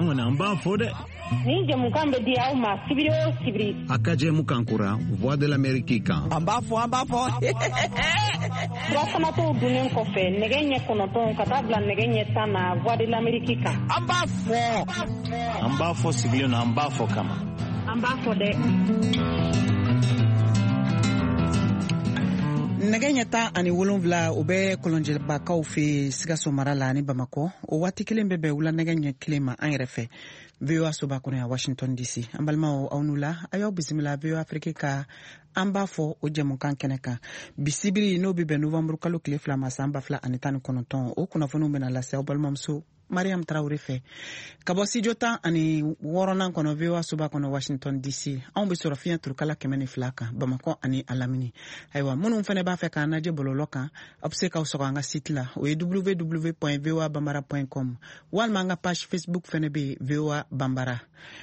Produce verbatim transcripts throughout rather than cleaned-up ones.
kɔni an b'a fɔ dɛ. Ni jamukan bɛ di aw ma sibiri o sibiri. A ka jɛmukan kura Voix de l'Amérique kan. An b'a fɔ an b'a fɔ. Furasanatɔw dunnen kɔfɛ nɛgɛ ɲɛ kɔnɔntɔn ka taa bila nɛgɛ ɲɛ tan na Voix de l'Amérique kan. An b'a fɔ. An b'a fɔ sigilen na an b'a fɔ kama. An b'a fɔ dɛ. Nɛgɛ ɲɛ tan ani wolonwula o bɛ kɔlɔnjɛbakaw fɛ Sikaso mara la ni Bamakɔ. O waati kelen bɛ bɛn wula nɛgɛ ɲɛ kelen ma an yɛrɛ fɛ. V O A soba kɔnɔ yan Washington D C. An balimaw aw n'u la a y'aw bisimila V O A Afrique ka an b'a fɔ o jɛmukan kɛnɛ kan. Bisibiri n'o bɛ bɛn novembre kalo tile fila ma san ba fila ani tan ni kɔnɔntɔn o kunnafoniw bɛna lase aw balimamuso Mariam Traoré fɛ. Ka bɔ studio tan ani wɔɔrɔnan kɔnɔ V O A soba kɔnɔ Washington D C. Anw bɛ sɔrɔ fiɲɛ turukala kɛmɛ ni fila kan Bamakɔ ani a lamini. Ayiwa minnu fana b'a fɛ k'an lajɛ bɔlɔlɔ kan aw bɛ se k'aw sɔrɔ an ka site la o ye w w w point v o a bambara point com walima an ka page Facebook fana bɛ V O A Bambara.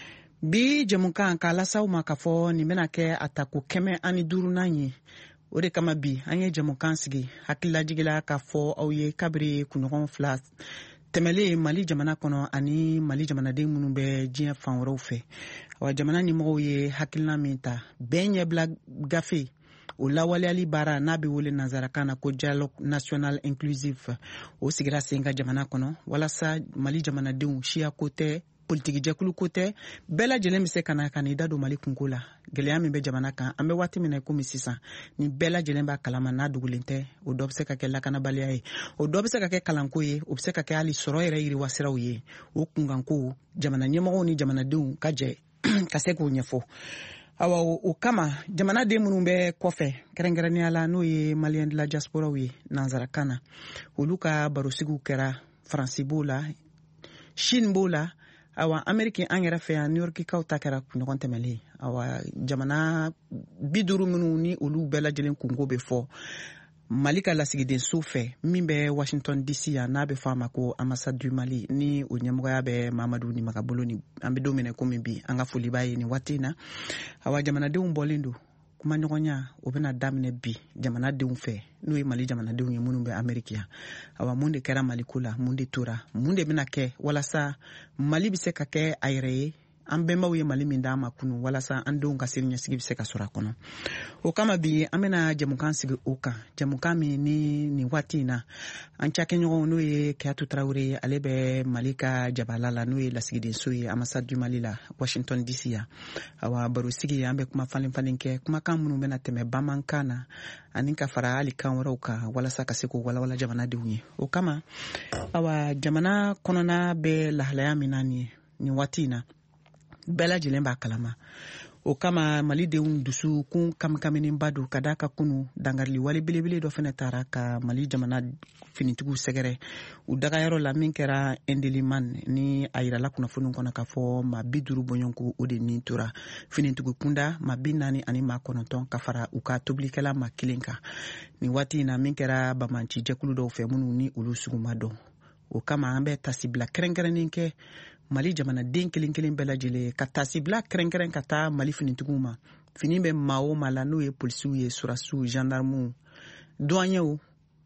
Bi jɛmukan k'a lasaw ma k'a fɔ nin bɛna kɛ a tako kɛmɛ ani duurunan ye. O de kama bi an ye jɛmukan sigi hakililajigila k'a fɔ aw ye kabiri kunɲɔgɔn fila tɛmɛlen Mali jamana kɔnɔ ani Mali jamanaden minnu bɛ diɲɛ fan wɛrɛw fɛ. Wa jamana ɲɛmɔgɔw ye hakilina min ta bɛn ɲɛbila gafe o lawaleyali baara n'a bɛ wele nanzarakan na ko dialogue national inclusif o sigira sen ka jamana kɔnɔ walasa Mali jamanadenw siya ko tɛ politiki jɛkulu ko tɛ bɛɛ lajɛlen bɛ se ka na ka n'i da don Mali kunko la gɛlɛya min bɛ jamana kan an bɛ waati min na komi sisan ni bɛɛ lajɛlen b'a kalama n'a dogolen tɛ o dɔ bɛ se ka kɛ lakanabaliya ye o dɔ bɛ se ka kɛ kalanko ye o bɛ se ka kɛ hali sɔrɔ yɛrɛ yiriwasiraw ye o kunkanko jamana ɲɛmɔgɔw ni jamanadenw ka jɛ ka se k'o ɲɛfɔ. Awa o kama jamanaden minnu bɛ kɔfɛ kɛrɛnkɛrɛnnenya la n'o ye Malien de la diasporaw ye nanzarakan na olu ka barosigiw kɛra Faransi b'o la Chine b'o la awa Amérique an yɛrɛ fɛ yan New York kaw ta kɛra ɲɔgɔn tɛmɛlen awa jamana bi duuru minnu ni olu bɛɛ lajɛlen kunko bɛ fɔ Mali ka lasigiden so fɛ min bɛ Washington D C yan n'a bɛ fɔ a ma ko ambassade du Mali ni o ɲɛmɔgɔya bɛ Mamadu Nimakabolo ni an bɛ don minɛ komi bi an ka foli b'a ye nin waati in na awa jamanadenw bɔlen don kuma ɲɔgɔnya o bɛna daminɛ bi jamanadenw fɛ n'o ye Mali jamanadenw ye minnu bɛ Amérique yan awa mun de kɛra Mali ko la mun de tora mun de bɛna kɛ walasa Mali bɛ se ka kɛ a yɛrɛ ye an bɛnbaw ye Mali min d'an ma kunu walasa an denw ka sini ɲɛsigi bɛ se ka sɔrɔ a kɔnɔ o kama bi an bɛna jamukan sigi o kan jamukan min ni nin waati in na an cakɛɲɔgɔnw n'o ye Keyatu Traoré ye ale bɛ Mali ka jabala la n'o ye lasigiden so ye ambassade du Mali la Washington D C yan awa baro sigi an bɛ kuma falen falen kɛ kumakan minnu bɛna tɛmɛ bamanankan na ani ka fara hali kan wɛrɛw kan walasa ka se k'o walawala jamanadenw ye o kama awa jamana kɔnɔna bɛ lahalaya min na nin nin waati in na bɛɛ lajɛlen b'a kalama o kama Malidenw dusu kun kamikaminenba don ka d'a ka kunu dangarili wale belebele dɔ fana taara ka Mali jamana finitigiw sɛgɛrɛ u dagayɔrɔ la min kɛra Endeliman ni a yirala kunnafoniw kɔnɔ k'a fɔ maa bi duuru bɔɲɔgɔnko o de nin tora finitigi kunda maa bi naani ani maa kɔnɔntɔn ka fara u ka tobilikɛla maa kelen kan nin waati in na min kɛra bamanci jɛkulu dɔw fɛ minnu ni olu sugu ma dɔn o kama an bɛ tasibila kɛrɛnkɛrɛnnen kɛ Mali jamanaden kelen kelen bɛɛ lajɛlen ka tasibila kɛrɛnkɛrɛn ka taa Mali finitigiw ma fini bɛ maa o maa la n'o ye polisiw ye surasiw gendarmew douaniers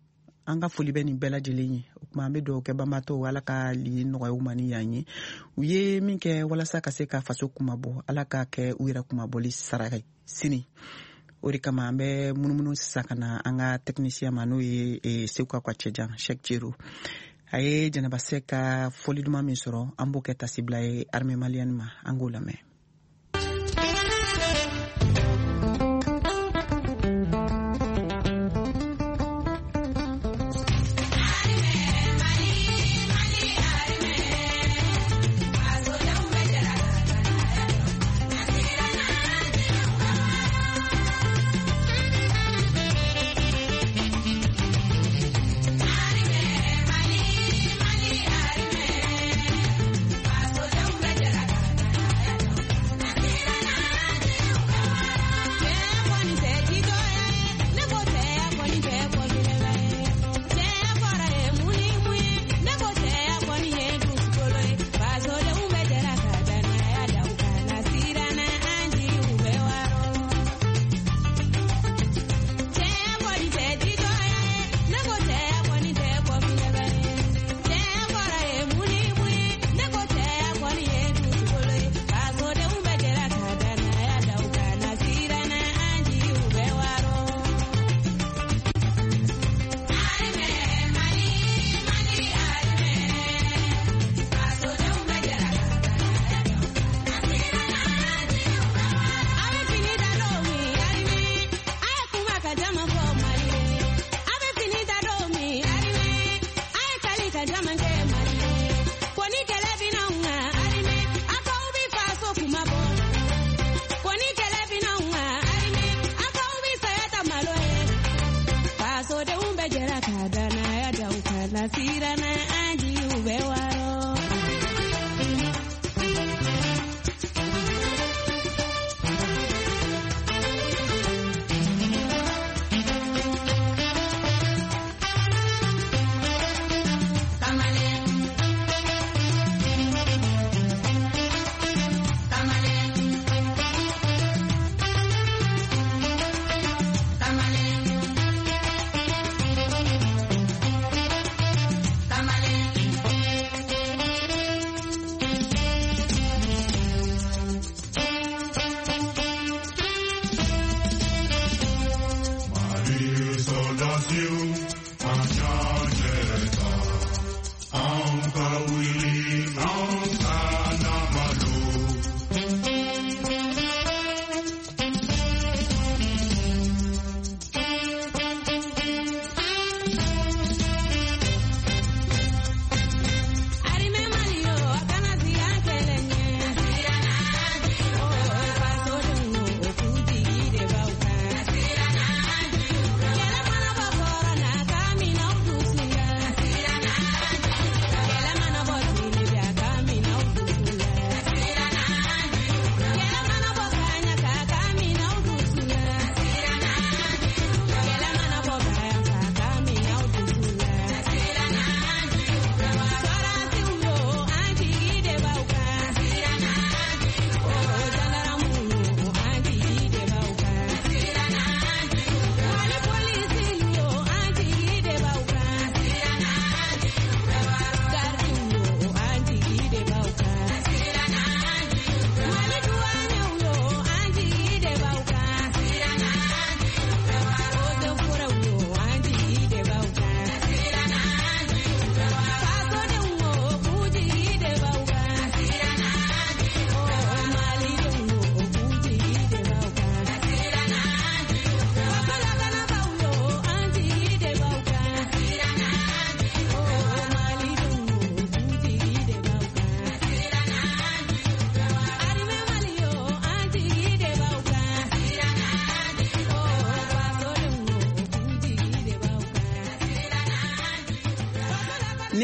an ka foli bɛ nin bɛɛ lajɛlen ye o kuma an bɛ dugawu kɛ banbaatɔw Ala ka li nɔgɔya u ma ni yan ye u ye min kɛ walasa ka se ka faso kumabɔ Ala ka kɛ u yɛrɛ kumabɔli sara sini o de kama an bɛ munumunu sisan ka na an ka technicien ma n'o ye Sekuka Kwacɛjan Cheikh Jero a ye Jɛnɛba Sɛk ka foli duman min sɔrɔ an b'o kɛ tasibila ye armée malienne ma an k'o lamɛn.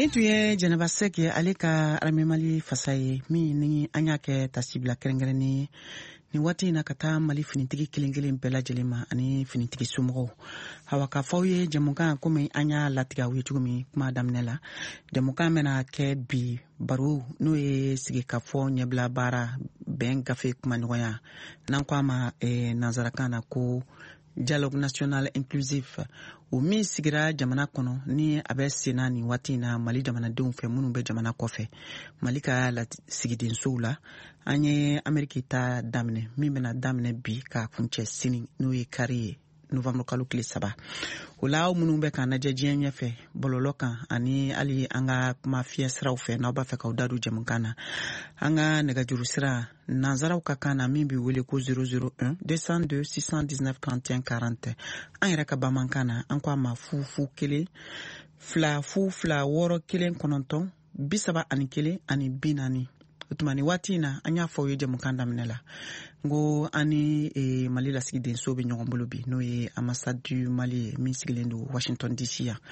Ni tun ye Jɛnɛba Sɛki ye ale ka Armée Mali fasa ye min ni an y'a kɛ tasibila kɛrɛnkɛrɛnnen ni waati in na ka taa Mali finitigi kelen kelen bɛɛ lajɛlen ma ani finitigi somɔgɔw. Hawa k'a fɔ aw ye jɛmukan komi an y'a latigɛ aw ye cogo min kuma daminɛ la. Jɛmukan bɛna kɛ bi baro n'o ye sigikafɔ ɲɛbila baara bɛn gafe kuma ɲɔgɔnya n'an ko a ma eh, nanzarakan na ko Dialogue National Inclusif o min sigira jamana kɔnɔ ni a bɛ senna nin waati in na Mali jamanadenw fɛ minnu bɛ jamana kɔfɛ Mali ka sigidensow la an ye Ameriki ta daminɛ min bɛna daminɛ bi ka kuncɛ sini n'o ye kari ye novembre kalo tile saba o la aw minnu bɛ k'an lajɛ diɲɛ ɲɛfɛ bɔlɔlɔ kan ani hali an ka kuma fiyɛ siraw fɛ n'aw b'a fɛ k'aw da don jɛmukan na an ka nɛgɛjuru sira nanzaraw ka kan na min bɛ wele ko zéro zéro un deux cent deux six cent dix-neuf trente et un quarante an yɛrɛ ka bamanankan na an ko a ma fu fu kelen fila fu fila wɔɔrɔ kelen kɔnɔntɔn bi saba ani kelen ani bi naani o tuma ni waati in na an y'a fɔ aw ye jɛmukan daminɛ la ngo ani e, Mali lasigidenso bɛ ɲɔgɔn bolo bi n'o ye ambassade du Mali min sigilen don Washington D C yan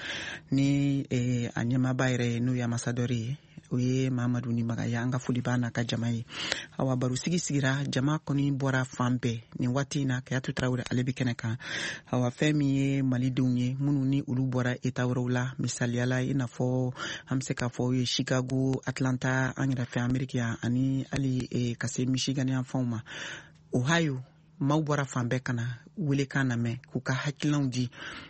ni e, a ɲɛmaaba yɛrɛ ye n'o ye ambassadeur ye o ye Mahamadu Nimagaya an ka foli b'a n'a ka jama ye awa baro sigi sigira jama kɔni bɔra fan bɛɛ nin waati in na Kayatu Tarawele ale bɛ kɛnɛ kan awa fɛn min ye Malidenw ye minnu ni olu bɔra État wɛrɛw la misaliyala i n'a fɔ an bɛ se k'a fɔ ye Chicago, Atlanta an yɛrɛ fɛ Ameriki yan ani hali e, ka se Michigan yan fanw ma Ohio maaw bɔra fan bɛɛ kana welekan lamɛn k'u ka hakilinaw di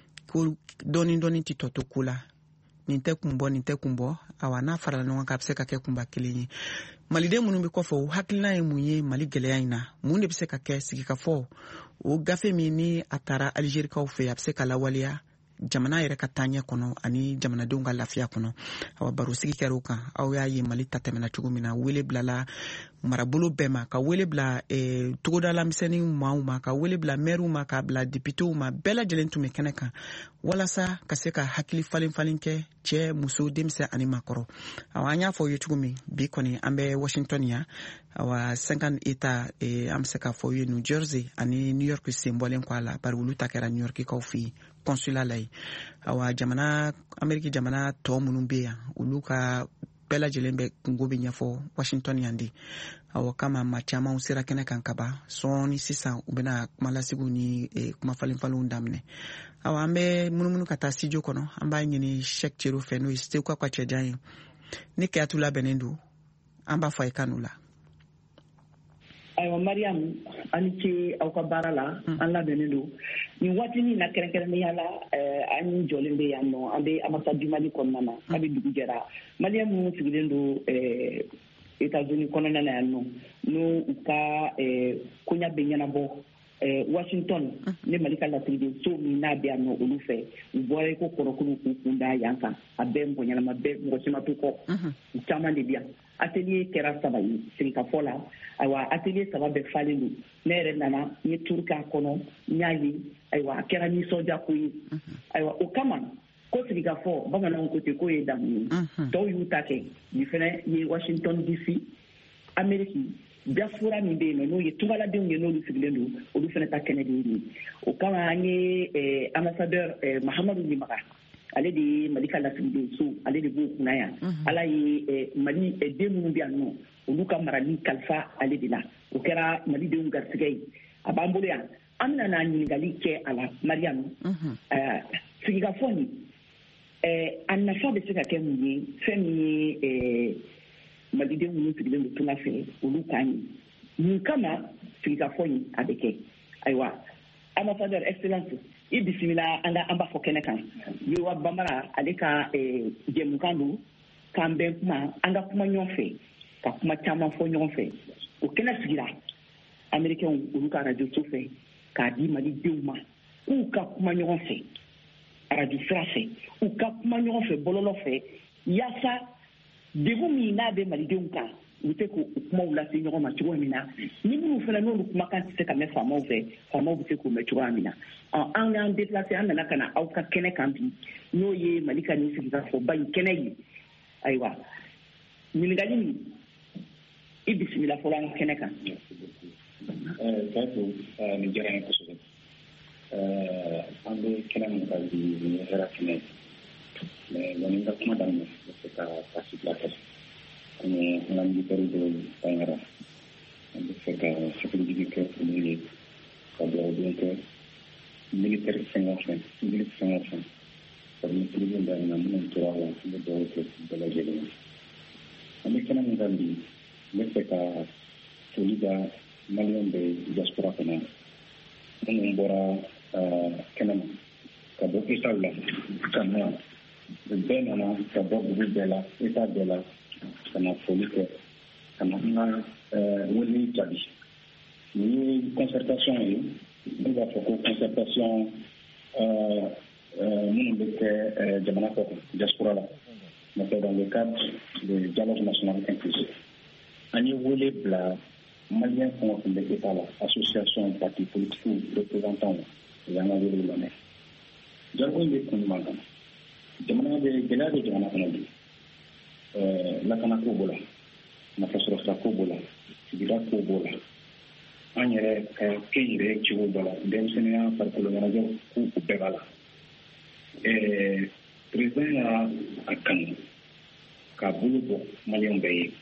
ko dɔɔni dɔɔni tɛ tɔ to ko la nin tɛ kun bɔ nin tɛ kun bɔ awa n'a farala ɲɔgɔn kan a bɛ se ka kɛ kunba kelen ye Maliden minnu bɛ kɔfɛ o hakilina ye mun ye Mali gɛlɛya in na mun de bɛ se ka kɛ sigikafɔ o gafe min ni a taara Alizerikaw fɛ a bɛ se ka lawaleya jamana yɛrɛ ka taaɲɛ kɔnɔ ani jamanadenw ka lafiya kɔnɔ awa baro sigi kɛra o kan aw y'a ye Mali ta tɛmɛna cogo min na wele bilala marabolo bɛɛ ma ka wele bila eh, togodalamisɛnninw maaw ma ka wele bila mairɛw ma ka bila députéw ma bɛɛ lajɛlen tun bɛ kɛnɛ kan walasa ka se ka hakili falen falen kɛ cɛ muso denmisɛn ani makɔrɔ awa an y'a fɔ ye cogo min bi kɔni an bɛ Washington yan awa cinquante États eh, an bɛ se k'a fɔ ye New Jersey ani New York sen bɔlen kɔ a la bari olu ta kɛra New Yorkikaw fɛ yen consulat la yen awa jamana Ameriki jamana tɔ minnu bɛ yan olu ka bɛɛ lajɛlen bɛ kungo bɛ ɲɛfɔ Washington yan de awa kama maa camanw sera kɛnɛ kan ka ban sɔɔni sisan u bɛna kuma lasigiw ni eh, kuma falen falenw daminɛ awa an bɛ munumunu ka taa studio kɔnɔ an b'a ɲini Cheikh Thierry fɛ n'o ye Seko ka cɛjan ye ni Kayatu labɛnnen don an b'a fɔ a ye kan n'u la ayiwa Mariam ani ce aw ka baara la an labɛnnen don nin waati min na kɛrɛnkɛrɛnnenya la an jɔlen bɛ yan nɔ an bɛ ambassade du Mali kɔnɔna na a bɛ dugu jɛra Malien minnu sigilen don États-Unis kɔnɔna na yan nɔ n'u ka koɲa bɛ ɲɛnabɔ Washington ne Mali ka lasigidenso min n'a bɛ yan nɔ olu fɛ u bɔra ko kɔrɔkuru k'u kun da yan kan a bɛɛ mɔgɔ ɲɛnama bɛɛ mɔgɔ si ma to kɔ u caman de bɛ yan atelier kɛra saba ye sigikafɔ la ayiwa atelier saba bɛɛ falen don ne yɛrɛ nana n ye turu k'a kɔnɔ n y'a ye ayiwa a kɛra nisɔndiya ko ye ayiwa o kama ko sigikafɔ bamananw ko ten k'o ye damu ye dɔw y'u ta kɛ nin fana ye Washington D C Ameriki diaspora min bɛ yen nɔ n'o ye tungaladenw ye n'olu sigilen don olu fana ta kɛnɛ de ye nin o kama an ye ambassadeur Mahamadu Nimaga ale de ye Mali ka lasigidenso ale de b'o kunna yan ala ye Mali den minnu bɛ yan nɔ olu ka marali kalifa ale de la o kɛra Malidenw garisɛgɛ ye a b'an bolo yan an bɛna n'a ɲininkali kɛ a la Mariam sigikafɔ nin a nafa bɛ se ka kɛ mun ye fɛn min ye Malidenw minnu sigilen don tunga fɛ olu kan ye mun kama sigikafɔ nin a bɛ kɛ ayiwa ambassadeur excellence i bisimila an ka an b'a fɔ kɛnɛ kan Yowa Bambara ale ka jɛmukan don k'an bɛn kuma an ka kuma ɲɔgɔn fɛ ka kuma caman fɔ ɲɔgɔn fɛ o kɛnɛ sigira Américains olu ka radio so fɛ k'a di Malidenw ma k'u ka kuma ɲɔgɔn fɛ radio sira fɛ u ka kuma ɲɔgɔn fɛ bɔlɔlɔ fɛ yaasa degun min n'a bɛ Malidenw kan u bɛ se k'u kumaw lase ɲɔgɔn ma cogo min na ni minnu fana n'olu kumakan tɛ se ka mɛn faamaw fɛ faamaw bɛ se k'u mɛn cogoya min na an y'an déplacé an nana ka na aw ka kɛnɛ kan bi n'o ye Mali ka nin sigikafɔba in kɛnɛ ye ayiwa ɲininkali min i bisimila fɔlɔ an ka kɛnɛ kan. Kayatu nin diyara n ye kosɛbɛ an bɛ kɛnɛ min kan bi nin ye hɛrɛ kɛnɛ mais yani nga kuma daminɛ n bɛ se ka kasi fila kɛ komi an ka militaire dɔw bangera an bɛ fɛ ka sécurité kɛ olu ye ka dugawu kɛ militaire fɛn o fɛn civil fɛn o fɛn ka militaire daminɛ minnu tora la an bɛ dugawu kɛ bɛɛ lajɛlen ye an bɛ kɛnɛ min kan bi n bɛ fɛ ka foli da maliyɛn bɛ diaspora kɔnɔ minnu bɔra kɛnɛ ma ka bɔ état la ka na yan u bɛɛ nana ka bɔ dugu bɛɛ la état bɛɛ la ka na foli kɛ ka na an ka wele jaabi nin ye concertation ye ne b'a fɔ ko concertation minnu bɛ kɛ jamana kɔ kan diaspora la mais c'est dans le cadre du dialogue national inclusif an ye wele bila maliyɛn fɛn o fɛn bɛ état la association parti politique représentants o y'an ka wele lamɛn dialogue in bɛ kun jumɛn kan jamana bɛ gɛlɛya bɛ jamana kɔnɔ bi lakanako b'o la nafasɔrɔsirako b'o la sigida ko b'o la an yɛrɛ ka kɛ yɛrɛ cogo b'o la denmisɛnninya farikolo ɲɛnajɛw k'u bɛɛ b'a la président y'a a kanu k'a bolo bɔ maliyɛnw bɛɛ ye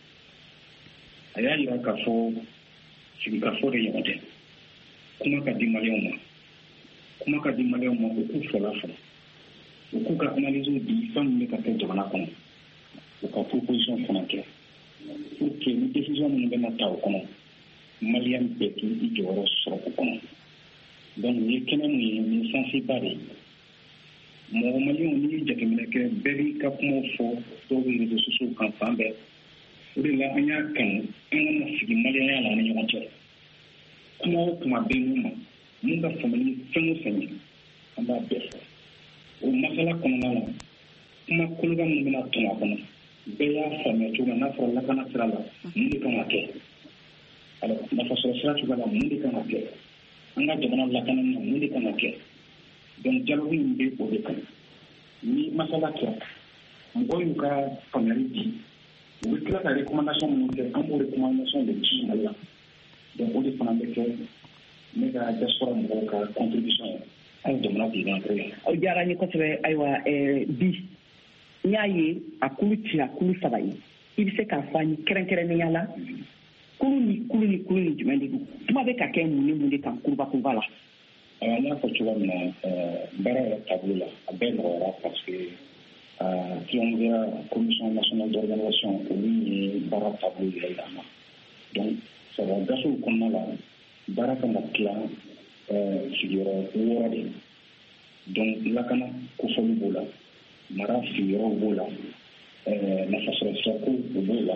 a y'a jira k'a fɔ sigikafɔ de ɲɔgɔn tɛ kuma ka di maliyɛnw ma kuma ka di maliyɛnw ma u k'u fɔla fɔ u k'u ka analysew di fɛn min bɛ ka kɛ jamana kɔnɔ u ka proposition fana kɛ pour que ni décision minnu bɛna ta o kɔnɔ maliyɛn bɛɛ k'i jɔyɔrɔ sɔrɔ o kɔnɔ donc nin ye kɛnɛ min ye nin sensiba de ye mɔgɔ maliyɛnw n'i ye jateminɛ kɛ bɛɛ b'i ka kumaw fɔ dɔw bɛ réseaux sociaux kan fan bɛɛ o de la an y'a kanu an kana sigi maliyɛnya la ni ɲɔgɔn cɛ kuma o kuma bɛ mun ma mun ka faamuyali fɛn o fɛn ye an b'a bɛɛ fɔ o masala kɔnɔna na kuma kolokan minnu bɛna tɔn a kɔnɔ bɛɛ y'a faamuya cogo min n'a fɔra lakana sira la mun de kan ka kɛ alors nafasɔrɔ sira cogo la mun de kan ka kɛ an ka jamana lakanani na mun de kan ka kɛ donc dialogue in bɛ o de kan ni masala kɛra mɔgɔw y'u ka faamuyali di u bɛ tila ka recommandation minnu kɛ an b'o recommandation de ci mali la donc o de fana bɛ kɛ ne ka diaspora mɔgɔw ka contribution ye an jamana bilentre la. o diyara n ye kosɛbɛ ayiwa bi n y'a ye a kulu cira kulu saba ye i bɛ se k'a fɔ an ye kɛrɛnkɛrɛnnenya la kulu ni kulu ni kulu ni jumɛn de don kuma bɛ ka kɛ mun ni mun de kan kurubakuruba la. Alors n y'a fɔ cogo min na baara yɛrɛ taabolo la a bɛɛ nɔgɔyara parce que si on verra commission nationale d'organisation olu ye baara taabolo yɛrɛ yira an na donc saba gafew kɔnɔna la baara kan ka tila sigiyɔrɔ wɔɔrɔ de donc lakana kofɔli b'o la mara sigiyɔrɔw b'o la nafasɔrɔsirako o b'o la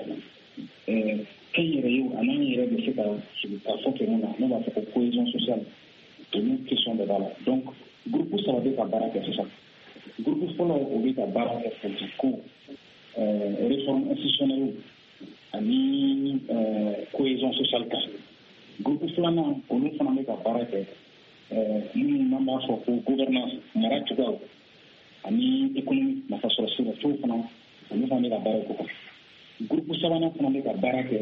kɛn yɛrɛ ye a n'an yɛrɛ bɛ se ka sigi ka fɔ kɛ mun na ne b'a fɔ ko cohésion sociale olu question de b'a la donc groupe saba bɛ ka baara kɛ sisan groupe fɔlɔ o bɛ ka baara kɛ politique ko réforme institutionnelle ani cohésion sociale kan groupe filanan olu fana bɛ ka baara kɛ minnu n'an b'a fɔ ko gouvernance mara cogoyaw ani économie nafasɔrɔsira fɛnw fana olu fana bɛ ka baara k'o kan groupe sabanan fana bɛ ka baara kɛ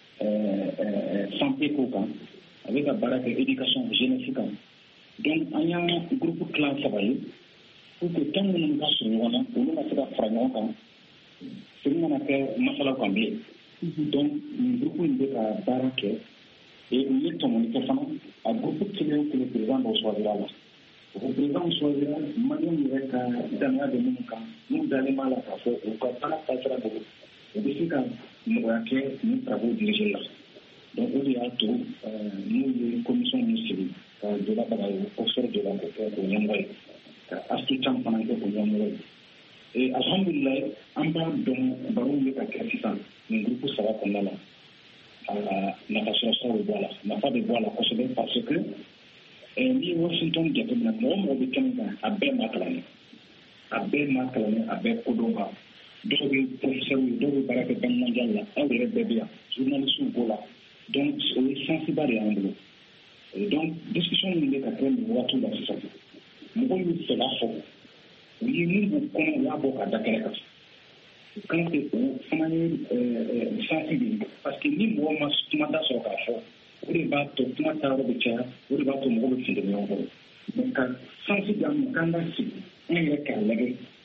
santé ko kan a bɛ ka baara kɛ éducation jeunesse kan donc an y'a groupe kilan saba ye pour que tɔn minnu ka surun ɲɔgɔn na olu ka se ka fara ɲɔgɔn kan segin kana kɛ masalaw kan bilen donc nin groupe in bɛ ka baara kɛ et u ye tɔmɔni kɛ fana a groupe kelen o kelen président dɔ choisira la o président choisira maliyɛnw yɛrɛ ka danaya bɛ minnu kan n'u dalen b'a la k'a fɔ u ka baara taasira bolo u bɛ se ka nɔgɔya kɛ nin travaux dirigés la donc o de y'a to n'u ye commission min sigi ka Jola Bagayogo professeur Jola k'o kɛ o ɲɛmɔgɔ ye ka Astu Cam fana kɛ o ɲɛmɔgɔ ye et alhamdulilayi an b'a dɔn barow bɛ ka kɛ sisan nin groupe saba kɔnɔna la nafasɔrɔsiraw bɛ bɔ a la nafa bɛ bɔ a la kosɛbɛ parce que n'i ye Washington jateminɛ mɔgɔ mɔgɔ bɛ kɛnɛ kan a bɛɛ ma kalan ye a bɛɛ ma kalan ye a bɛɛ kodɔn ba dɔw bɛ professeur ye dɔw bɛ baara kɛ banque mondiale la aw yɛrɛ bɛɛ bɛ yan journalistes b'o la donc o ye sensiba de y'an bolo donc discussion min bɛ ka kɛ nin waatiw la sisan mɔgɔw y'u fɛla fɔ u ye min b'u kɔnɔ u y'a bɔ ka da kɛnɛ kan u kan tɛ o fana ye sensi de ye parce que ni mɔgɔ ma kuma da sɔrɔ k'a fɔ o de b'a to kuma taayɔrɔ bɛ caya o de b'a to mɔgɔw bɛ funteni ɲɔgɔn kɔrɔ mais ka sensi di an ma k'an ka sigi an yɛrɛ k'a lajɛ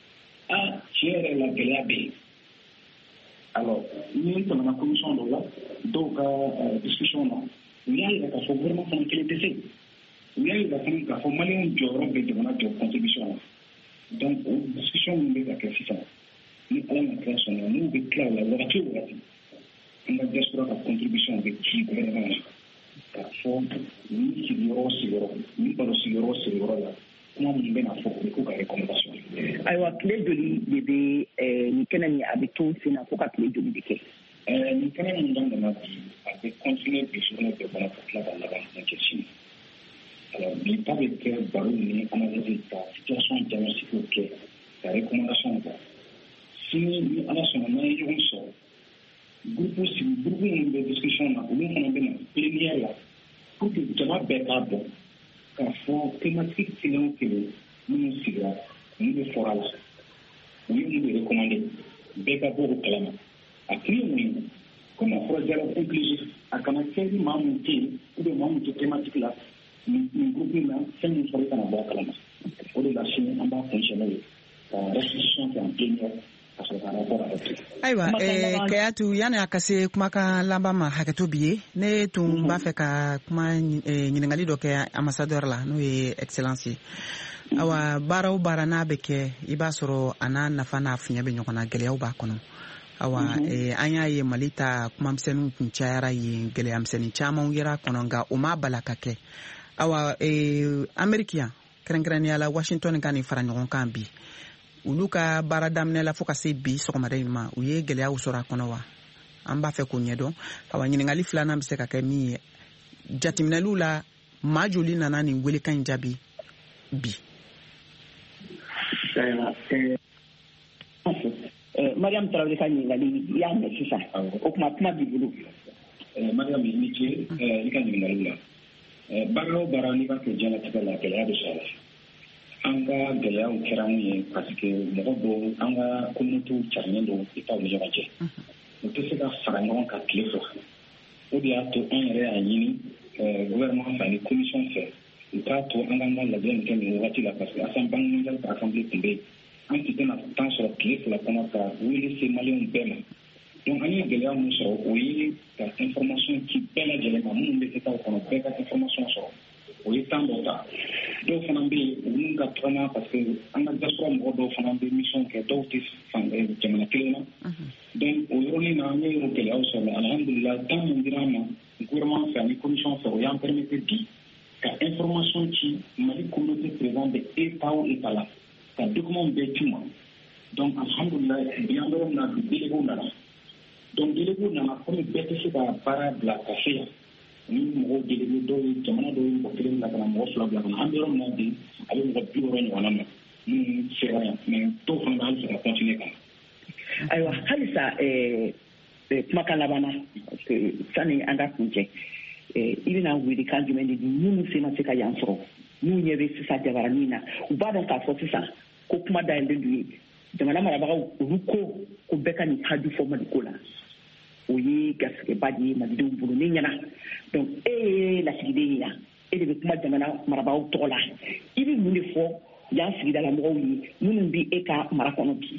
ah tiɲɛ yɛrɛ la gɛlɛya bɛ yen alors ni tɛmɛna commission dɔ la dɔw ka discussion na u y'a yira k'a fɔ gouvernement fana kelen tɛ se u y'a yira fana k'a fɔ maliyɛnw jɔyɔrɔ bɛ jamana jɔ contribution na donc o discussion min bɛ ka kɛ sisan ni ala ma tila sɔnna n'u bɛ tila o la wagati o wagati an ka diaspora ka contribution bɛ ci gouvernement na k'a fɔ ni sigiyɔrɔ o sigiyɔrɔ ni balo sigiyɔrɔ o sigiyɔrɔ la kuma minnu bɛ na fɔ o bɛ k'u ka recommandation ayiwa tile joli de bɛ nin kɛnɛ nin a bɛ to sen na fo ka tile joli de kɛ nin kɛnɛ min daminɛna bi a bɛ continuer bi journée bɛɛ kɔnɔ ka tila ka laban fɛn kɛ sini alors bi ta bɛ kɛ baro ni analyse ka situation diagnostic kɛ ka recommandation kɛ sini ni ala sɔnna n'an ye ɲɔgɔn sɔrɔ groupe sigi groupe minnu bɛ discussion na olu fana bɛ na plénière la pour que jama bɛɛ k'a dɔn k'a fɔ thématique kelen o kelen minnu sigira minnu bɛ fɔra la u ye minnu recommandé bɛɛ ka bɔ o kalama a kun ye mun ye comme a fɔra dialogue inclusif a kana kɛ ni maa min tɛ yen ou bien maa min tɛ thématique la nin groupe in na fɛn min fɔra i kana bɔ a kalama o de la sini an b'a fonctionner n'o ye ka restitution kɛ en plénière ka sɔrɔ ka rapport adopté. Ayiwa Kayatu yani a ka se kumakan laban ma hakɛto bi ye ne tun b'a fɛ ka kuma ɲininkali dɔ kɛ ambassadeur la n'o ye excellence ye awa baara o baara n'a bɛ kɛ i b'a sɔrɔ a n'a nafa n'a fiɲɛ bɛ ɲɔgɔn na gɛlɛyaw b'a kɔnɔ awa an y'a ye Mali ta kumamisɛnninw tun cayara yen gɛlɛyamisɛnnin camanw yera kɔnɔ nka o ma bala ka kɛ awa Amérique yan kɛrɛnkɛrɛnnenya la Washington ka nin fara ɲɔgɔn kan bi olu ka baara daminɛ la fo ka se bi sɔgɔmada in ma u ye gɛlɛyaw sɔrɔ a kɔnɔ wa an b'a fɛ k'o ɲɛdɔn awa ɲininkali filanan bɛ se ka kɛ min ye jateminɛliw la maa joli nana nin welekan in jaabi bi. Mariam Traoré ka ɲininkali i y'a mɛn sisan o kuma kuma b'i bolo. Mariam i ni ce i ka ɲininkali la baara o baara n'i b'a kɛ diɲɛlatigɛ la gɛlɛya bɛ sɔrɔ a la. An ka gɛlɛyaw kɛra mun ye parce que mɔgɔ dɔw an ka communauté carilen don État ni ɲɔgɔn cɛ u tɛ se ka fara ɲɔgɔn kan tile fila o de y'a to an yɛrɛ y'a ɲini gouvernement fɛ ani commission fɛ u k'a to an k'an ka lajɛ nin kɛ nin wagati la parce que asan banque mondiale ka assemblée tun bɛ yen an tun tɛna temps sɔrɔ tile fila kɔnɔ ka wele se maliyɛnw bɛɛ ma donc an ye gɛlɛya min sɔrɔ o ye ka information ci bɛɛ lajɛlen ma minnu bɛ État kɔnɔ bɛɛ ka information sɔrɔ o ye temps dɔ ta dɔw fana bɛ yen olu ka tagama parce que an ka diaspora mɔgɔ dɔw fana bɛ mission kɛ dɔw tɛ fan jamana kelen na donc o yɔrɔnin na an ye o gɛlɛyaw sɔrɔ mais alhamdulilah temps min dira an ma gouvernement fɛ ani commission fɛ o y'an permettre bi ka information ci Mali communauté présente de État o État la ka document bɛɛ ci ma donc alhamdulilah bi an bɛ yɔrɔ min na bi délégués nana donc délégués nana komi bɛɛ tɛ se ka baara bila ka se yan ni mɔgɔw délégué dɔw ye jamana dɔw ye mɔgɔ kelen bila ka na mɔgɔ fila bila ka na an bɛ yɔrɔ min na bi a bɛ mɔgɔ bi wɔɔrɔ ɲɔgɔnna ma minnu sera yan mais dɔw fana bɛ halisa ka continuer kan. Ayiwa halisa kumakan laban na parce que sani an ka kun cɛ i bɛna welekan jumɛn de di minnu se ma se ka yan sɔrɔ n'u ɲɛ bɛ sisan jabaranin na u b'a dɔn k'a fɔ sisan ko kuma dayɛlɛlen don ye jamana marabagaw olu ko ko bɛɛ ka nin haju fɔ Maliko la o ye gasigɛba de ye malidenw bolo ne ɲɛna donc e ye lasigiden ye yan e de bɛ kuma jamana marabagaw tɔgɔ la i bɛ mun de fɔ yan sigida la mɔgɔw ye minnu bɛ e ka mara kɔnɔ bi.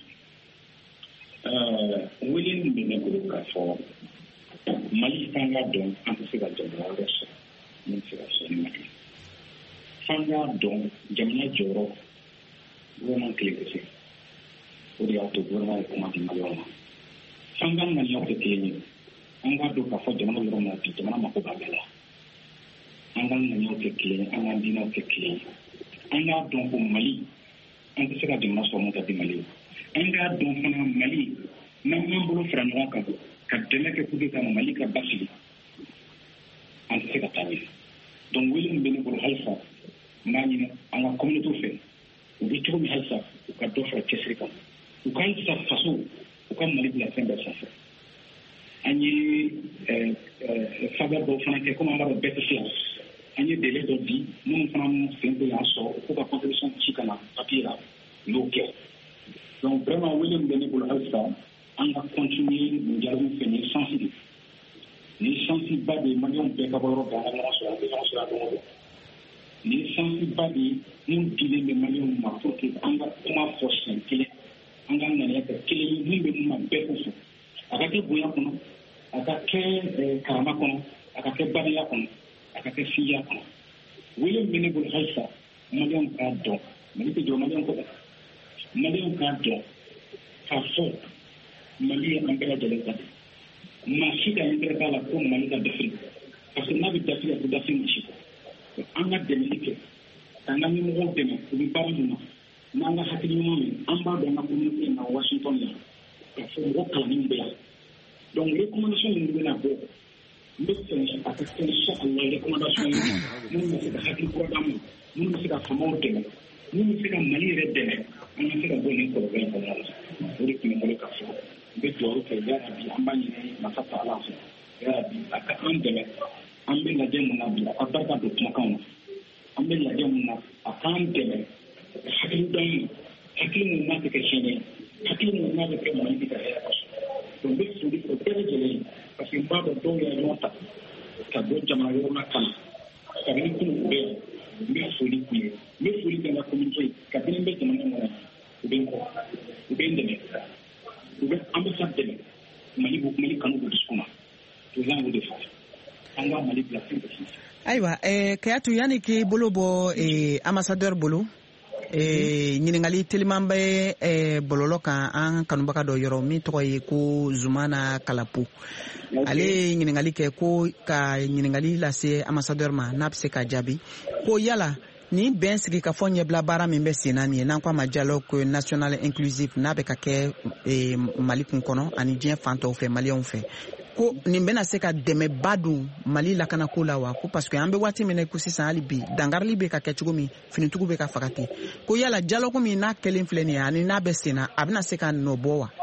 wele min bɛ ne bolo k'a fɔ Mali kan ka dɔn an tɛ se ka jamana wɛrɛ sɔrɔ min tɛ se ka sɔrɔ Mali f'an k'a dɔn jamana jɔyɔrɔ gouvernement kelen tɛ se o de y'a to gouvernement ye kuma di maliyɛnw ma f'an ka maliyɛnw tɛ kelen ye an k'a dɔn k'a fɔ jamana yɔrɔ min na bi jamana mako b'a bɛɛ la an ka ŋaniyaw tɛ kelen ye an ka diinɛw tɛ kelen ye an k'a dɔn ko Mali an tɛ se ka jamana sɔrɔ mun ka di Mali ye an k'a dɔn fana Mali n'an m'an bolo fara ɲɔgɔn kan ka dɛmɛ kɛ pour que ka Mali ka basigi an tɛ se ka taa ɲɛ donc wele min bɛ ne bolo halisa n b'a ɲini an ka communauté fɛ u bɛ cogo min halisa u ka dɔ fara cɛsiri kan u ka halisa faso u ka Mali bila fɛn bɛɛ sanfɛ an ye faveur dɔw fana kɛ komi an b'a dɔn bɛɛ tɛ se yan an ye délai dɔ di minnu fana sen bɛ yan sɔrɔ k'u ka contribution ci ka na papier la u y'o kɛ donc vraiment wele min bɛ ne bolo halisa an ka continuer nin dialogue fɛ ni chance de ni chance ba de maliyɛnw bɛɛ ka bɔ yɔrɔ bɛɛ an ka ɲɔgɔn sɔrɔ an bɛ ɲɔgɔn sɔrɔ a don o don ni chance ba de mun dilen bɛ maliyɛnw ma pour que an ka kuma fɔ siɲɛ kelen an ka ŋaniya kɛ kelen min bɛ ma bɛɛ ko fɔ a ka kɛ bonya kɔnɔ a ka kɛ karama kɔnɔ a ka kɛ badenya kɔnɔ a ka kɛ fiya kɔnɔ wele min bɛ ne bolo halisa maliyɛnw k'a dɔn mali tɛ jɔ maliyɛnw kɔ dɛ maliyɛnw k'a dɔn k'a fɔ mali ye an bɛɛ lajɛlen ta de maa si ka intérêt t'a la ko mali ka dafiri parce que n'a bɛ dafiri a bɛ dafiri maa si kɔ an ka dɛmɛli kɛ k'an ka ɲɛmɔgɔw dɛmɛ u bɛ baara min na n'an ka hakili ɲuman min an b'a dɔn an ka communauté na Washington yan k'a fɔ mɔgɔ kalannin bɛ yan donc recommandation minnu bɛna bɔ n bɛ fɛ a ka kɛ inchallah recommandation ye minnu bɛ se ka hakili kura d'an ma minnu bɛ se ka faamaw dɛmɛ minnu bɛ se ka mali yɛrɛ dɛmɛ an ka se ka bɔ nin kɔlɔlɔ in kɔnɔna la o de tun bɛ n bolo ka fɔ n bɛ dugawu kɛ yarabi an b'a ɲini masa ta ala fɛ yarabi a ka an dɛmɛ an bɛ lajɛ mun na bi a ka barika don kumakanw na an bɛ lajɛ mun na a k'an dɛmɛ hakili dɔn ma hakili mun n'a tɛ kɛ tiɲɛni ye hakili mun n'a tɛ kɛ mali tɛ ka hɛrɛ kɔsɔ donc n bɛ foli o bɛɛ lajɛlen parce que n b'a dɔn dɔw yɛrɛ ɲɔgɔn ta ka bɔ jamana yɔrɔ la kan kabini kunun u bɛ yan n bɛ foli k'u ye n bɛ foli kɛ n ka communauté ye kabini n bɛ jamana kɔnɔ u bɛ n kɔ u bɛ n dɛmɛ u bɛ ambassade dɛmɛ mali mali kanu b'u dusukun na président y'o de fɔ an ka mali bila fɛn bɛɛ sisan. Ayiwa eh, Kayatu yani k'i bolo bɔ eh, ambassadeur bolo eh, ɲininkali teliman bɛ eh, bɔlɔlɔ kan an kanubaga dɔ yɔrɔ min tɔgɔ ye ko Zumana Kalapu. Okay. Ale ye ɲininkali kɛ ko ka ɲininkali lase ambassadeur ma n'a bɛ se ka jaabi ko yala ni bɛn sigi ka fɔ ɲɛbila baara min bɛ sen na nin ye n'an ko a ma dialogue national inclusive n'a bɛ ka kɛ eh, Mali kun kɔnɔ ani diɲɛ fan tɔw fɛ maliyɛnw fɛ ko nin bɛna se ka dɛmɛba don Mali lakanako la wa ko parce que an bɛ waati min na ko sisan hali bi dangarili bɛ ka kɛ cogo min finitugu bɛ ka faga ten ko yala dialogue min n'a kɛlen filɛ nin ye ani n'a bɛ sen na a bɛna se ka nɔ bɔ wa.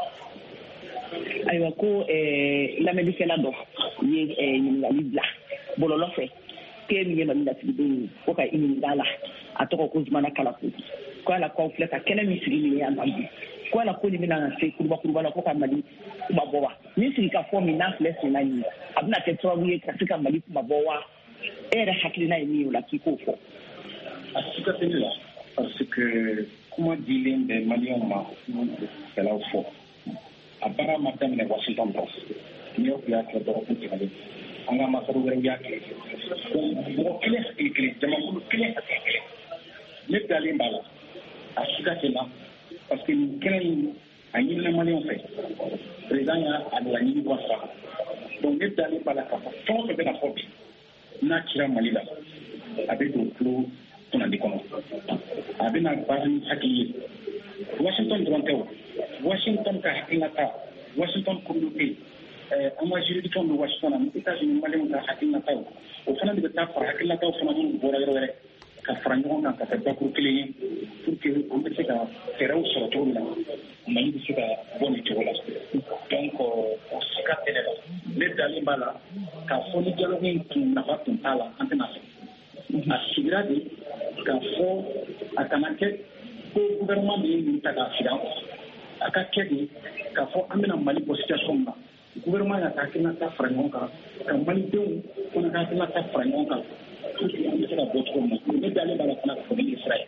Ayiwa ko lamɛnnikɛla dɔ ye ɲininkali bila bɔlɔlɔ fɛ k'e min ye Mali lasigiden ye ko ka i ɲininka a la a tɔgɔ ko Zumana Kalapu ko ala k'aw filɛ ka kɛnɛ min sigi nin ye yan bi ko ala ko nin bɛna se kurubakuruba la ko ka Mali kuma bɔ wa ni sigi ka fɔ min n'a filɛ sen na nin a bɛna kɛ sababu ye ka se ka Mali kuma bɔ wa e yɛrɛ hakilina ye min ye o la k'i k'o fɔ. A si ka teli la parce que kuma dilen bɛ maliyɛnw ma kɛlaw fɔ a baara ma daminɛ Washington Post New York y'a kɛ dɔgɔkun tɛmɛnen an ka masaw wɛrɛw y'a kɛ mɔgɔ kelen hakili kelen jamakulu kelen hakili kelen ne dalen b'a la a si ka teli la parce que nin kɛnɛ in a ɲinina maliyɛnw fɛ président y'a laɲini bɔ sa donc ne dalen b'a la k'a fɔ fɛn o fɛn bɛna fɔ bi n'a cira Mali la a bɛ don tulo kunnandi kɔnɔ a bɛna baara ni hakili ye Washington dɔrɔn tɛ o Washington ka hakilinata Washington communauté an ka juridiction bɛ Washington na États-Unis maliyɛnw ka hakilinata o fana de bɛ taa fara hakilinataw fana minnu bɔra yɔrɔ wɛrɛ ka fara ɲɔgɔn kan ka kɛ bakuru kelen ye pour que an bɛ se ka fɛɛrɛw sɔrɔ cogo min na Mali bɛ se ka bɔ nin cogo la donc o si ka tɛnɛ la ne dalen b'a la k'a fɔ ni dialogue in tun nafa tun t'a la an tɛna fɛ a sigira de k'a fɔ a kana kɛ ko gouvernement de ye nin ta k'a sigi an kɔ a ka kɛ de k'a fɔ an bɛna Mali bɔ situation min na gouvernement y'a ka hakilinata fara ɲɔgɔn kan ka malidenw fana ka hakilinata fara ɲɔgɔn kan pour que an bɛ se ka bɔ cogo min na ne dalen b'a la fana ka fɔ ni Israël.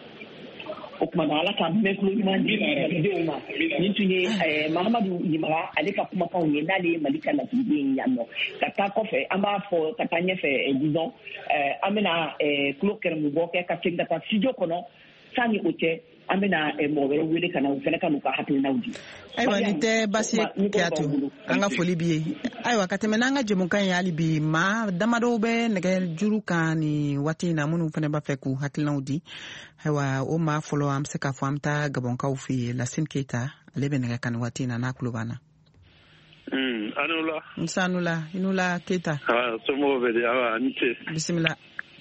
O tuma na ala ka mɛnkulo ɲuman di malidenw ma nin tun ye Mahamadu Ɲimaga ale ka kumakanw ye n'ale ye Mali ka lasigiden yan nɔ ka taa kɔfɛ an b'a fɔ ka taa ɲɛfɛ disons an bɛna tulo kɛrɛmubɔ kɛ ka segin ka taa studio kɔnɔ sanni o cɛ an bɛna mɔgɔ wɛrɛ wele ka na u fana ka n'u ka hakilinaw di. Ayiwa nin tɛ baasi ye Keyatu an ka foli b'i ye ayiwa ka tɛmɛ n'an ka jɛmukan ye hali bi maa damadɔw bɛ nɛgɛ juru kan nin waati in na minnu fana b'a fɛ k'u hakilinaw di ayiwa o maa fɔlɔ an bɛ se k'a fɔ an bɛ taa Gabɔnkaw fɛ yen Lasine Keyita ale bɛ nɛgɛ kan nin waati in na n'a tulo b'an na. Anula. Nsa Anula Inula Keyita. Somɔgɔw bɛ di awa ni ce. Bisimila.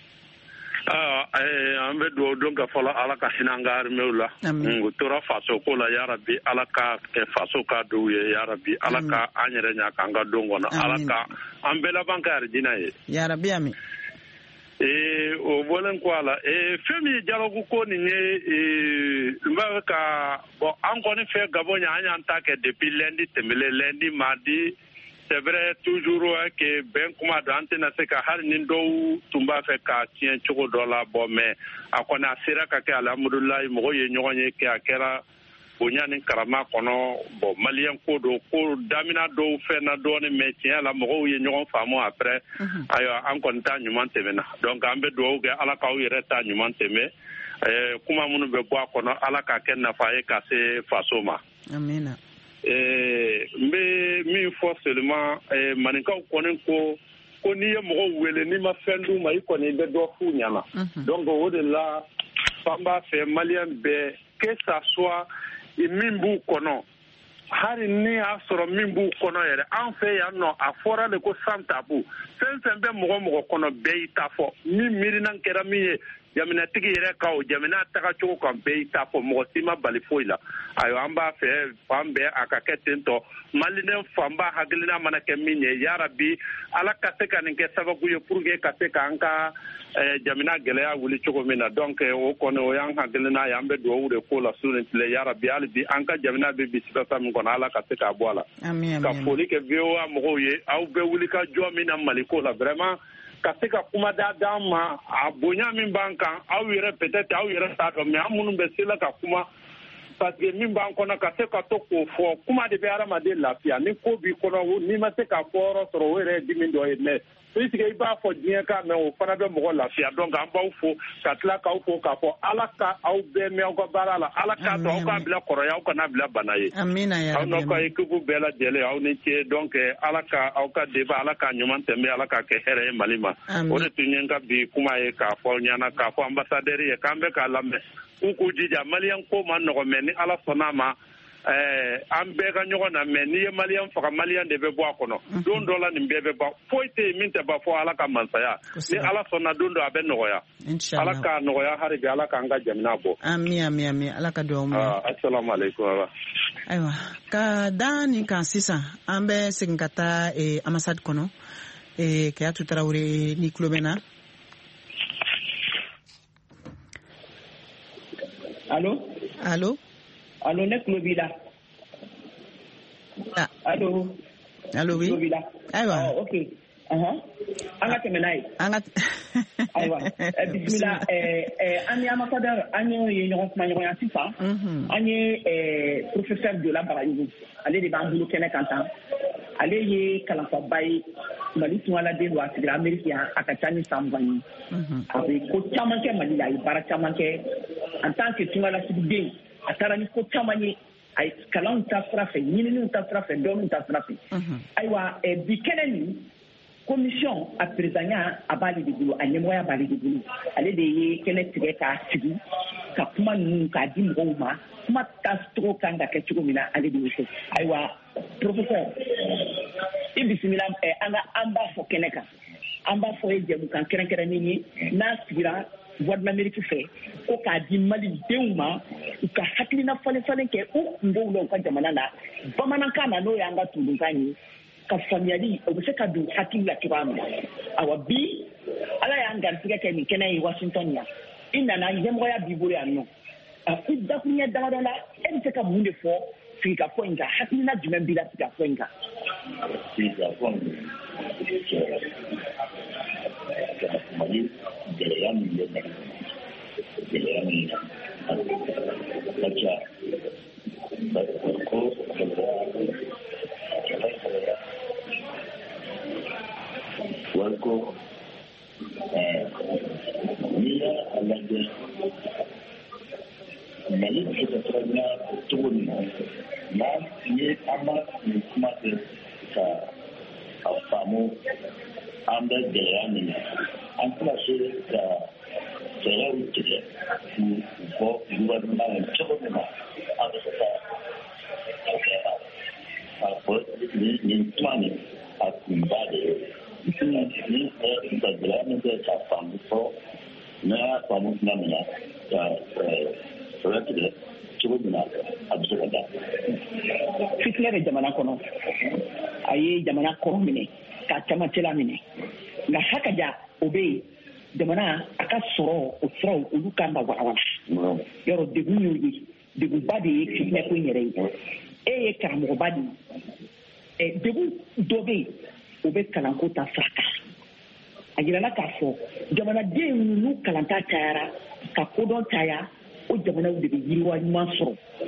An bɛ dugawu don ka fɔlɔ ala ka hinɛ an ka armɛw la u tora faso ko la yarabi ala ka kɛ faso ka dɔw ye yarabi ala ka an yɛrɛ ɲa k'an ka don kɔnɔ ala ka an bɛɛ laban ka arijina ye yarabi ami ee o bɔlen ko a la ee fɛn min ye dialogue ko nin ye n b'a fɛ ka bon an kɔni fɛ Gabon an y'an ta kɛ depuis lundi tɛmɛlen lundi mardi c'est vrai toujours que ben kuma don an tɛna se ka hali ni dɔw tun b'a fɛ ka tiɲɛ cogo dɔ la bon mais a kɔni a sera ka kɛ alhamdulilayi mɔgɔw ye ɲɔgɔn ye kɛ a kɛra bonya ni karama kɔnɔ bon malien ko do ko damina do fɛnna dɔɔni mais tiɲɛ la mɔgɔw ye ɲɔgɔn faamu après ayiwa an kɔni ta ɲuman tɛmɛna donc an bɛ dugawu kɛ ala k'aw yɛrɛ ta ɲuman tɛmɛ ɛɛ kuma minnu bɛ bɔ a kɔnɔ ala k'a kɛ nafa ye ka se faso ma amina ɛɛ n bɛ min fɔ seulement ɛɛ maninkaw kɔni ko ko n'i ye mɔgɔw wele n'i ma fɛn d'u ma i kɔni i bɛ dɔ f'u ɲɛna donc o de la an b'a fɛ maliyɛn bɛɛ que ça soit min b'u kɔnɔ hali ni y'a sɔrɔ min b'u kɔnɔ yɛrɛ an fɛ yan nɔ a fɔra de ko sans tabou fɛn fɛn bɛ mɔgɔ mɔgɔ kɔnɔ bɛɛ y'i ta fɔ min miirina kɛra min ye jamanatigi yɛrɛ ka o jamana tagacogo kan bɛɛ y'i ta fɔ mɔgɔ si ma bali foyi la ayiwa an b'a fɛ fan bɛɛ a ka kɛ ten tɔ maliyɛn fanba hakilina mana kɛ min ye yarabi ala ka se ka nin kɛ sababu ye pour que ka se k'an ka jamana gɛlɛya wuli cogo min na donc o kɔni o y'an hakilina ye an bɛ dugawu de k'o la su ni tile yarabi hali bi an ka jamana bɛ bisimilasa min kɔnɔ ala ka se k'a bɔ a la ka foli kɛ V O A mɔgɔw ye aw bɛ wuli ka jɔ min na Mali ko la vraiment ka se ka kuma da d'an ma a bonya min b'an kan aw yɛrɛ peut-être aw yɛrɛ t'a dɔn mais an minnu bɛ se la ka kuma parce que min b'an kɔnɔ ka se ka to k'o fɔ kuma de bɛ adamaden lafiya ni ko b'i kɔnɔ n'i ma se ka fɔ yɔrɔ sɔrɔ o yɛrɛ ye dimi dɔ ye mais puisque i b'a fɔ diɲɛ kan mais o fana bɛ mɔgɔ lafiya donc an b'aw fo ka tila k'aw fo k'a fɔ ala ka aw bɛɛ mɛn aw ka baara la ala k'a to aw k'a bila kɔrɔya aw kana bila bana ye aw n'aw ka équipe bɛɛ lajɛlen aw ni ce donc ala ka aw ka débat ala ka ɲuman tɛmɛ ala ka kɛ hɛrɛ ye Mali ma o de tun ye n ka bi kuma ye k'a fɔ ɲɛna k'a fɔ ambassadeur ye k'an bɛ k'a lamɛn k'u k'u jija maliyɛn ko ma nɔgɔ mais ni ala sɔnn'a ma an bɛɛ ka ɲɔgɔn na mais n'i ye maliyɛn faga maliyɛn de bɛ bɔ a kɔnɔ don dɔ la nin bɛɛ bɛ ban foyi tɛ yen min tɛ ban fɔ ala ka mansaya ni ala sɔnna don dɔ a bɛ nɔgɔya ala k'a nɔgɔya hali bi ala k'an ka jamana bɔ ami ami ami ala ka dugawu minɛ assalamu alaikum ayiwa ka da nin kan sisan an bɛ segin ka taa ambassade kɔnɔ Keyatu Tarawele ni tulo bɛ na allo allo allo ne tulo b'i la allo allo oui ayiwa ok an ka tɛmɛ n'a ye an ka ayiwa bisimila an ni ambassadeur an ye ɲɔgɔn kuma ɲɔgɔnya sisan an ye professeur Jola Bagayogo ale de b'an bolo kɛnɛ kan tan ale ye kalanfaba ye Mali tungaladen don a sigira Amérique yan a ka ca ni san mugan ye a bɛ ko caman kɛ Mali la a ye baara caman kɛ en tant que tungalasigiden a taara ni ko caman ye a ye kalanw ta sira fɛ ɲininiw ta sira fɛ dɔnniw ta sira fɛ ayiwa bi kɛnɛ nin commission a présidenya a b'ale de bolo a ɲɛmɔgɔya b'ale de bolo ale de ye kɛnɛ tigɛ k'a sigi ka kuma ninnu k'a di mɔgɔw ma kuma tacogo kan ka kɛ cogo min na ale de y'o kɛ ayiwa professeur i bisimila an ka an b'a fɔ kɛnɛ kan an b'a fɔ ye jɛmukan kɛrɛnkɛrɛnnen ye n'a sigira voix de l'Amérique fɛ ko k'a di malidenw ma u ka hakilina falen-falen kɛ u kungow la u ka jamana na bamanankan na n'o y'an ka tundunkan ye ka faamuyali o bɛ se ka don hakili la cogoya min na awa bi ala y'an garisɛgɛ kɛ nin kɛnɛ ye Washington yan i nana ɲɛmɔgɔya b'i bolo yan nɔ i dakuruɲɛ damadɔ la e bɛ se ka mun de fɔ sigikafɔ in kan hakilina jumɛn b'i la sigikafɔ in kan. sigikafɔ in kɛra Mali gɛlɛya min bɛ Mali gɛlɛya min ka ca ko Walko n'i y'a lajɛ Mali bɛ se ka taga cogo min na ni an ma nin kuma kɛ ka a faamu an bɛ gɛlɛya min na an tɛna se ka fɛɛrɛw tigɛ k'u bɔ gouvernement na cogo min na an bɛ se ka k'a fɔ nin kuma nin a kunba de ye. Ni ka gɛlɛya min bɛ ka faamu fɔ n'a y'a faamu tuma min na ka fɛɛrɛ tigɛ cogo min na a bɛ se ka da. Fitinɛ bɛ jamana kɔnɔ a ye jamana kɔrɔ minɛ k'a camancɛla minɛ nka hakaja o bɛ yen jamana a ka sɔrɔ o siraw olu kan ka walawala yɔrɔ degun y'o ye degunba de ye fitinɛ ko in yɛrɛ ye e ye karamɔgɔba de ye degun dɔ bɛ yen o bɛ kalanko ta sira kan a jirala k'a fɔ jamanaden ninnu kalanta cayara ka kodɔn caya o jamanaw de bɛ yiriwa ɲuman sɔrɔ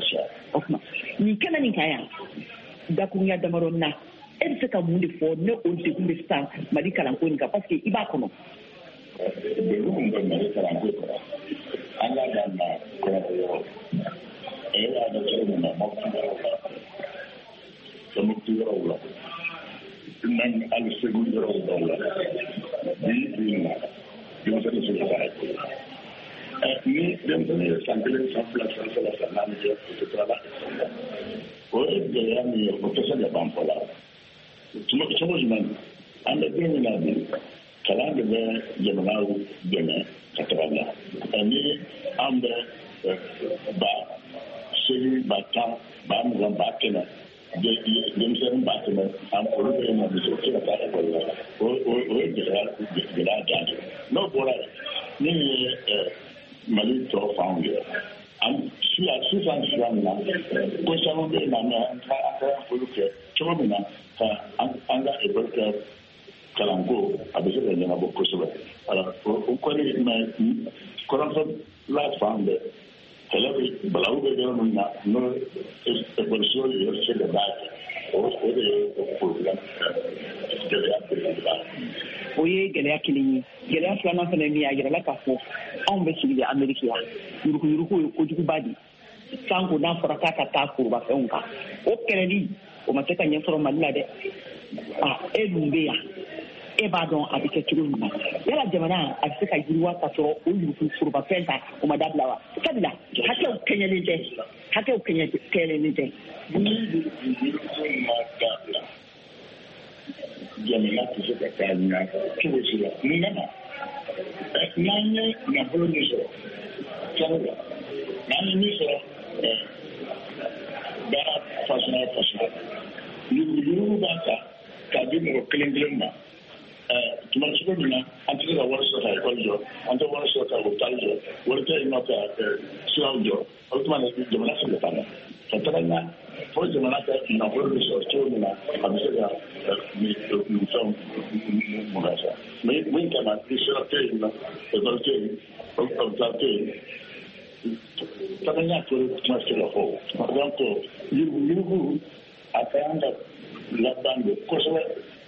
o kuma ni kana ni kaya da kun ya damaro na e bɛ se ka mun de fɔ ne o degun bɛ sisan Mali kalanko in kan parce que i b'a kɔnɔ. degun min bɛ Mali kalanko kɔnɔ an y'a daminɛ kɔrɔbɔ yɔrɔ e y'a dɔn cogo min na Mopti yɔrɔ la Tɔnbukutu yɔrɔw la même hali Segu yɔrɔw dɔw la bi bi in na denmisɛnnin bɛ se ka taa ekɔli la ni denmisɛnnin ye san kelen san fila san saba san naani kɛ o tɛ taa la o ye gɛlɛya min ye o tɛ se ka ban fɔ la cogo jumɛn an bɛ don min na bi kalan de bɛ jamanaw dɛmɛ ka taga ɲɛ ni an bɛ ba seegin ba tan ba mugan ba kɛmɛ denmisɛnnin ba kɛmɛ an olu bɛ yen nɔ bi o tɛ se ka taa ekɔli la o ye gɛlɛya gɛlɛya jan de n'o bɔra yen min ye Mali tɔ fanw ye an sisan sisan min na ko caman bɛ yen na mɛ an ka an ka olu kɛ cogo min na ka an ka ekɔli kɛ kalanko a bɛ se ka ɲɛnabɔ kosɛbɛ o kɔni mɛ kɔrɔnfɔla fan bɛɛ kɛlɛ bɛ balawu bɛ yɔrɔ min na n'o ekɔliso yɛrɛ se ka d'a kɛ o de ye problème gɛlɛya belebeleba o ye gɛlɛya kelen ye gɛlɛya filanan fana min a yɛrɛla k'a fɔ anw bɛ sigi de Amérique yan yuruguyurugu ye kojuguba de sanko n'a fɔra k'a ka taa forobafɛnw kan o kɛlɛli o ma se ka ɲɛ sɔrɔ Mali la dɛ e dun bɛ yan e b'a dɔn a bɛ kɛ cogo min na yala jamana a bɛ se ka yiriwa ka sɔrɔ o yurugu forobafɛn ta o ma dabila wa sabula hakɛw kɛɲɛlen tɛ hakɛw kɛɲɛlen tɛ ni yurugu ma dabila jamana tɛ se ka taa ɲɛ cogo si la mun kama n'an ye nafolo min sɔrɔ kɛnɛ la n'an ye min sɔrɔ baara fasɔn fasɔn yurugu b'a ta k'a di mɔgɔ kelen kelen ma tuma cogo min na an tɛ se ka wari sɔrɔ ka ekɔli jɔ an tɛ wari sɔrɔ ka hôpital jɔ wari tɛ yen nɔ ka siraw jɔ o tuma na jamana se ka taa ɲɛ ka taga ɲɛ fo jamana ka nafolo bɛ sɔrɔ cogo min na a bɛ se ka nin fɛnw mun sa mais min kama ni sira tɛ yen nɔ ekɔli tɛ yen hôpital tɛ yen taga ɲɛ to tuma se ka fɔ donc yurugu yurugu a ka kan ka laban de kosɛbɛ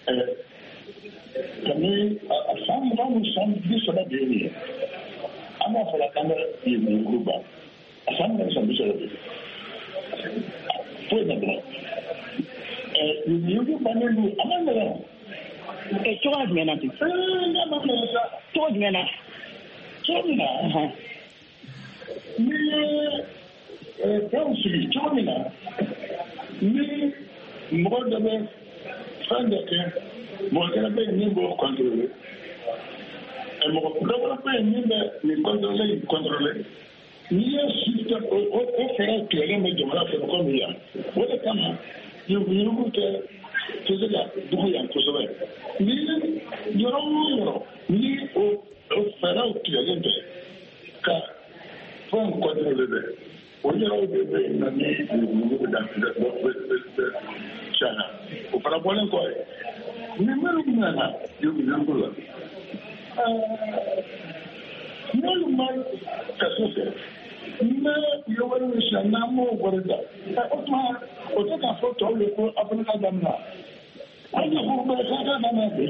kami a san mugan ni san bi saba de ye an b'a fɔ la k'an bɛ yurugu ban a san mugan ni san bi saba de foyi ma dɔrɔn yurugu bannen don a ma nɔgɔn cogoya jumɛn na ten n'a ma nɔgɔn sa cogo jumɛn na cogo min na n'i ye fɛnw sigi cogo min na ni mɔgɔ dɔ bɛ fɛn dɔ kɛ mɔgɔ kɛnɛ bɛ yen min b'o contrôler mɔgɔ dɔ wɛrɛ bɛ yen min bɛ nin contrôler nin contrôler n'i ye système o o fɛɛrɛ tigɛlen bɛ jamana fɛ komi yan o de kama yuruguyurugu tɛ tɛ se ka dugu yan kosɛbɛ ni yɔrɔ o yɔrɔ ni o o fɛɛrɛw tigɛlen tɛ ka fɛnw contrôler bɛ o yɔrɔw de bɛ yen nɔ ni yuruguyurugu bɛ da bɛ bɛ bɛ caya o fana bɔlen kɔ ye ni minnu nana yuruguyurugu la n'olu ma kaso kɛ ne ye wari min siyɛn n'an m'o wari da o tuma o tɛ k'a fɔ tɔw ye ko afirika daminɛ an ye ko bɛɛ k'a ka daminɛ de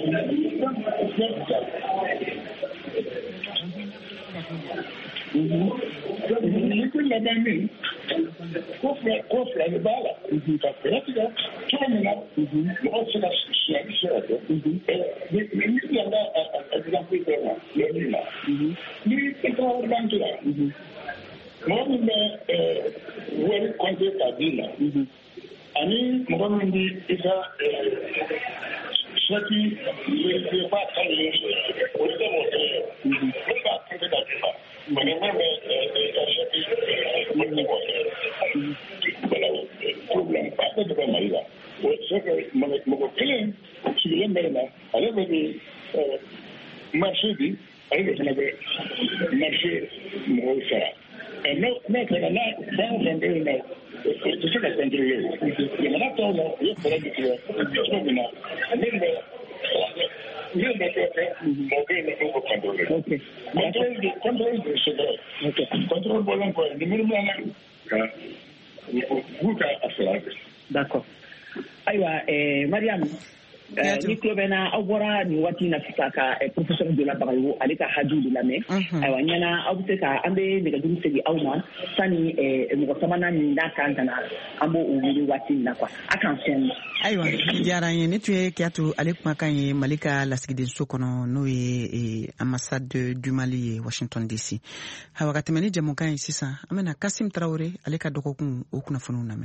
ni ko laban min ko fila ko fila de b'a la ka fɛɛrɛ tigɛ cogo min na mɔgɔ tɛ se ka siyɛn sira kɛ ni ni yɛrɛ exemple dɔ la lɛbi la ni i ka wari banque la mɔgɔ min bɛ wari compte k'a d'i ma ani mɔgɔ min bɛ i ka chèque CFA kalilen sɔrɔ o ye mɔgɔ kelen ye min b'a compte k'a d'i ma mɔgɔ min bɛ i ka chèque o ye mɔgɔ kelen voilà problème ba bɛ de bɛ Mali la o c'est que mɔgɔ kelen sigilen bɛ yen na ale bɛ nin marché bi ale de fana bɛ marché mɔgɔw sara. n'a kɛra n'a fɛn o fɛn bɛ yen nɔ o tɛ se ka contrôler jamana tɔw la o ye fɛɛrɛ de tigɛ cogo min na min bɛ min bɛ kɛ fɛn mɔgɔ bɛ yen nɔ n'o bɛ contrôler contrôle de contrôle de c'est vrai contrôle bɔlen kɔ nin minnu bɛ ka b'u ka a sɔrɔ d'accord ayiwa eh, Mariam ni tulo bɛ na aw bɔra nin waati na sisan ka professeur de la Bagayogo ale ka haju de lamɛn ayiwa ɲana aw bɛ se ka an bɛ nɛgɛjuru segin aw ma sani mɔgɔ sabanan min da kan ka na an b'o wele waati min na quoi a kan sɔn ayiwa diyara n ye ne tun ye Kiyatu ale kumakan ye Mali ka lasigidenso kɔnɔ n'o ye ambassade du Mali ye Washington D C ayiwa ka tɛmɛ ni jɛmukan ye sisan an bɛna Kasim Traoré ale ka dɔgɔkun o kunnafoniw lamɛn.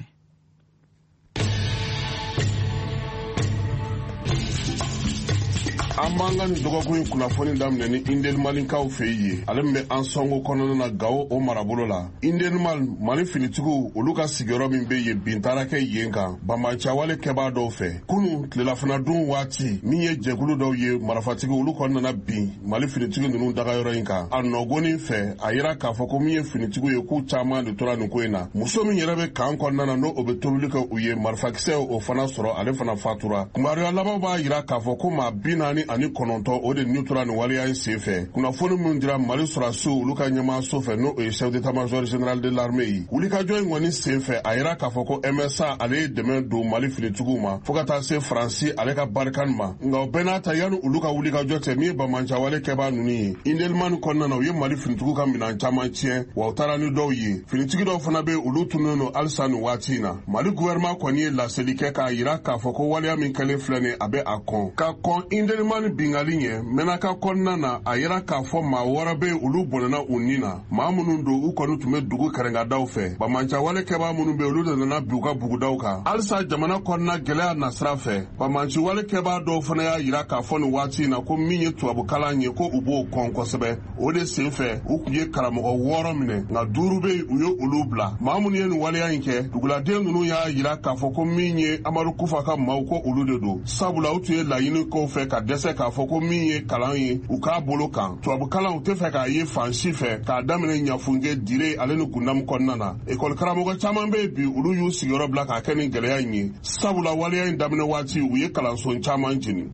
An b'an ka nin dɔgɔkun in kunnafoni daminɛ ni Indel Malinkaw fɛ ye ale min bɛ an sɔngo kɔnɔna na Gawo o marabolo la. Indel Mal Mali finitigiw olu ka sigiyɔrɔ min bɛ yen bin taara kɛ yen kan banbancawale kɛbaa dɔw fɛ. Kunu tilelafanadun waati min ye jɛkulu dɔw ye marifatigi olu kɔnɔna bin Mali finitigi ninnu dagayɔrɔ in kan. A nɔgɔnin fɛ a yira k'a fɔ ko min ye finitigiw ye k'u caman de tora nin ko in na. Muso min yɛrɛ bɛ kan kɔnɔna na n'o o bɛ tobili kɛ u ye marifakisɛ o fana sɔrɔ ale fana fatura. Kumariya laban b'a yira k'a fɔ ko maa bi naani ani kɔnɔntɔn o de n'u tora nin waleya in senfɛ. Kunnafoni min dira Mali sɔrɔsiw olu ka ɲɛmaaso fɛ n'o ye chef d'état-major général de l'armée ye. Wulikajɔ in kɔni senfɛ a yira k'a fɔ ko M S A ale ye dɛmɛ don Mali finitigiw ma fo ka taa se Faransi ale ka barikani ma. Nka o bɛɛ n'a ta yanni olu ka wulikajɔ cɛ min ye bamancawale kɛbaa ninnu ye. Indelmani kɔnɔna na u ye Mali finitigiw ka minɛn caman tiɲɛ wa u taara ni dɔw ye. Finitigi dɔw fana bɛ olu tunnen don halisa nin waati in na. Mali gouvernement kɔni ye laseli kɛ k'a yira k'a fɔ ko waleya min kɛlen filɛ nin a bɛ a kɔn. Ka kɔn Indelmani bingali ɲɛ mɛnaka kɔnɔna na a yira k'a fɔ maa wɔɔrɔ bɛ olu bɔnɛna u ni na. Maa minnu don u kɔni tun bɛ dugu kɛrɛnkadaw fɛ. Bamancawale kɛbaa minnu bɛ olu de nana bi u ka bugudaw kan. Halisa jamana kɔnɔna gɛlɛya nasira fɛ. Bamanciwale kɛbaa dɔw fana y'a yira k'a fɔ nin waati in na ko min ye tubabukalan ye ko u b'o kɔn kosɛbɛ. O de senfɛ u tun ye karamɔgɔ wɔɔrɔ minɛ nka duuru bɛ u ye olu bila. Maa minnu ye nin waleya in kɛ duguladen ninnu y'a yira k'a fɔ ko min ye Amadu Kufa ka maaw ko olu de don. Sabula u tun ye laɲini k'o fɛ ka dɛsɛ k'a fɔ ko min ye kalan ye u k'a bolo kan. Tubabukalan u tɛ fɛ k'a ye fan si fɛ k'a daminɛ Ɲafunge Dire ale ni Kundamu kɔnɔna na. Ekɔli karamɔgɔ caman bɛ bi olu y'u sigiyɔrɔ bila k'a kɛ nin gɛlɛya in ye. Sabula waleya in daminɛ waati u ye kalanso caman jeni.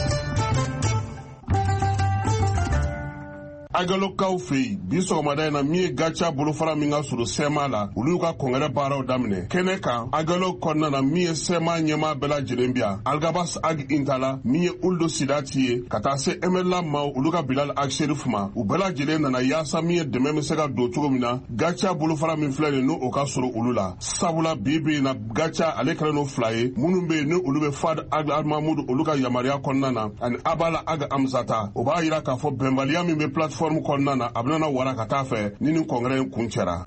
Agalokaw fɛ yen bi sɔgɔmada in na min ye gacha bolofara min ka surun sɛma la olu y'u ka kɔngɛrɛ baaraw daminɛ. Kɛnɛ kan Agalo kɔnɔna na min ye sɛma ɲɛmaa bɛɛ lajɛlen bi yan. Algabas Ag Intala min ye Uldo Sidati ye ka taa se Emela ma olu ka Bilal Ag Sherif ma u bɛɛ lajɛlen nana yaasa min ye dɛmɛ bɛ se ka don cogo min na gacha bolofara min filɛ nin n'o o ka sɔrɔ olu la. Sabula bi bi in na gacha ale kɛlen n'o fila ye minnu bɛ yen ni olu bɛ Fad Ag Mahmud olu ka yamaruya kɔnɔna na ani Abala Ag Amzata o b'a yira k'a fɔ bɛnbaliya min bɛ plateforme kɔnɔna na a bɛna wara ka taa fɛ ni nin kɔngɛrɛ in kun cɛra.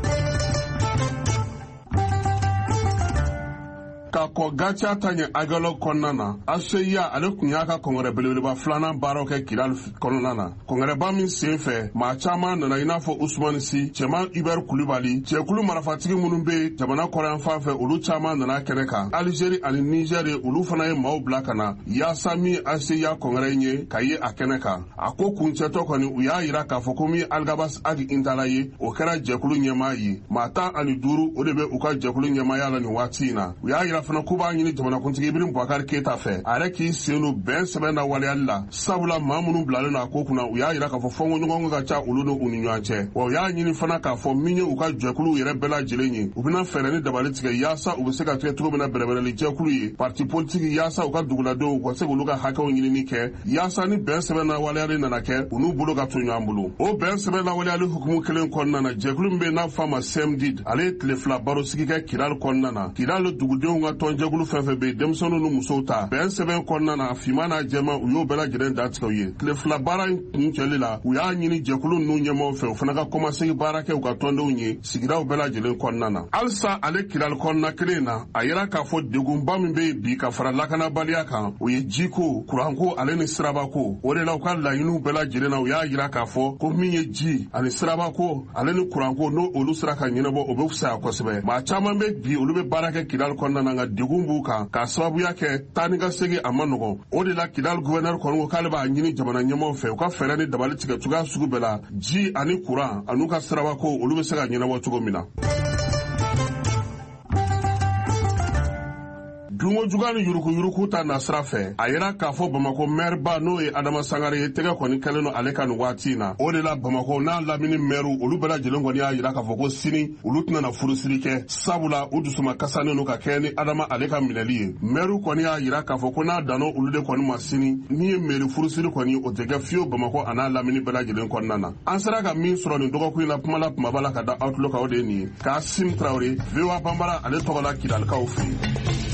Ka kɔ gacha ta ɲɛ Agalo kɔnɔna na A C I A ale kun y'a ka kɔngɛrɛ belebeleba filanan baaraw kɛ Kidal kɔnɔna na. Kɔngɛrɛba min sen fɛ maa caman nana i n'a fɔ Usmani Si, Cɛman Hubert Kulibali, cɛkulu marifatigi minnu bɛ jamana kɔrɔn fan fɛ olu caman nana kɛnɛ kan. Algérie ani Niger ye olu fana ye maaw bila ka na yaasa min A C I A kɔngɛrɛ in ye ka ye a kɛnɛ kan. A ko kuncɛtɔ kɔni u y'a yira k'a fɔ ko min Algabas Ag Intala ye o kɛra jɛkulu ɲɛmaa ye. Maa tan ani duuru o de bɛ u ka jɛkulu ɲɛmaaya la nin waati in na. U y'a yira fana k'u b'a ɲini jamanakuntigi Ibrahim Boubacar Keita fɛ a yɛrɛ k'i sen don bɛn sɛbɛn na waleyali la. Sabula maa minnu bilalen don a ko kunna u y'a yira k'a fɔ fɔnkɔɲɔgɔnkɔ ka ca olu n'u ni ɲɔgɔn cɛ. Wa u y'a ɲini fana k'a fɔ min ye u ka jɛkulu yɛrɛ bɛɛ lajɛlen ye u bɛna fɛɛrɛ ni dabali tigɛ yaasa u bɛ se ka kɛ cogo min na bɛrɛbɛrɛli jɛkulu ye parti politique yaasa u ka duguladenw u ka se k'olu ka hakɛw ɲinini kɛ yaasa ni bɛn sɛbɛn na waleyali nana kɛ u n'u bolo ka to ɲɔgɔn bolo. O bɛn sɛbɛn na waleyali hukumu kelen kɔnɔna na jɛkulu min bɛ n'a fɔ a ma C M D I D ale ye tile fila baro sigi kɛ Kidal kɔnɔna na. Kidal dugudenw ka tɔnjɛkulu fɛn fɛn bɛ denmisɛnninw ni musow ta bɛn sɛbɛn kɔnɔna na finman n'a jɛman u y'o bɛɛ lajɛlen datigɛ u ye. Tile fila baara in kun cɛli la u y'a ɲini jɛkulu ninnu ɲɛmaaw fɛ u fana ka kɔmasegi baara kɛ u ka tɔndenw ye sigidaw bɛɛ lajɛlen kɔnɔna na. Halisa ale Kidal kɔnɔna kelen in na a yira k'a fɔ degunba min bɛ bi ka fara lakanabaliya kan o ye jiko kuranko ale ni sirabako o de la u ka laɲiniw bɛɛ lajɛlen na u y'a yira k'a fɔ ko min ye ji ani sirabako ale ni kuranko n'o olu sera ka ɲɛnabɔ o bɛ fisaya kosɛbɛ. Maa caman bɛ bi olu bɛ baara kɛ Kidal kɔnɔna na nka degun b'u kan k'a sababuya kɛ taa ni ka segin a ma nɔgɔn. O de la Kidal gouverneur kɔni ko k'ale b'a ɲini jamana ɲɛmaaw fɛ u ka fɛɛrɛ ni dabali tigɛ cogoya sugu bɛɛ la ji ani kuran an'u ka sirabako olu bɛ se ka ɲɛnabɔ cogo min na. dungo juga ni yuruku yuruku ta na sira fɛ a yira k'a fɔ Bamako maire ba n'o ye Adama Sangare ye tɛgɛ kɔni kɛlen don ale ka nin waati na o de la Bamako n'a lamini maire olu bɛɛ lajɛlen kɔni y'a yira k'a fɔ ko sini olu tɛna na furusiri kɛ sabula u dusuma kasanen don ka kɛ ni Adama ale ka minɛli ye maire kɔni y'a yira k'a fɔ ko n'a danno olu de kɔni ma sini ni ye maire furusiri kɔni o tɛ kɛ fiyewu Bamako a n'a lamini bɛɛ lajɛlen kɔnɔna na an sera ka min sɔrɔ nin dɔgɔkun in na kuma la kumaba la ka da Outlook o de ye nin ye Kasim Traoré V O A Banbara ale tɔgɔ la Kidalikaw fɛ yen.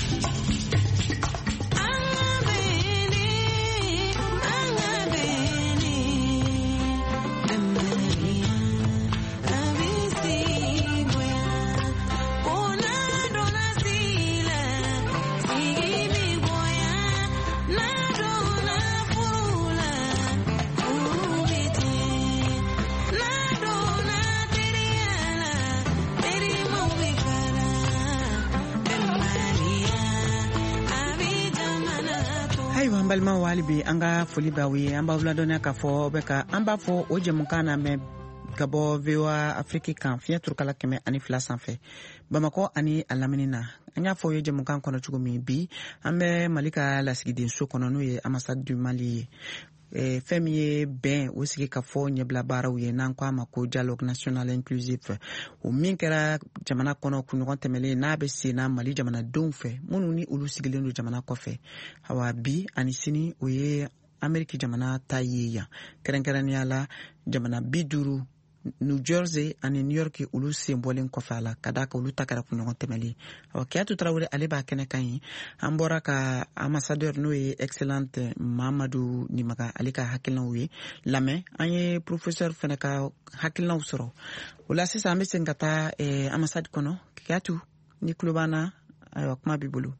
balima walibi anga foli bawi amba vladona ka fo beka amba fo o jemukana me gabo V O A Afrique kan fiya turkala keme ani fila sanfɛ Bamako ani alaminina anya fo ye jemukan kono chugo mi bi ambe malika lasigiden so kono no ye ambassade du Mali e femi ye ben o sigi ka fo nyebla bara uye nan kwa mako dialogue national inclusif o min kɛra jamana kono kunɲɔgɔn tɛmɛlen n'a bɛ se na Mali jamana denw fɛ minnu ni olu sigilen don jamana kɔfɛ hawa bi ani sini o ye Ameriki jamana ta ye yan kɛrɛnkɛrɛnnenya la jamana bi duuru New Jersey ani New York olu sen bɔlen kɔfɛ a la ka da ka olu ta kɛra kunɲɔgɔn tɛmɛlen awɔ Kiyatu Tarawele ale b'a kɛnɛ kan ye an bɔra ka ambassadeur n'o ye excellent Mamadou Nimaga ale ka hakilinaw ye lamɛn an ye professeur fɛnɛ ka hakilinaw sɔrɔ o la sisan an bɛ segin ka taa ambassade kɔnɔ Kiyatu ni tulo b'an na ayiwa kuma b'i bolo.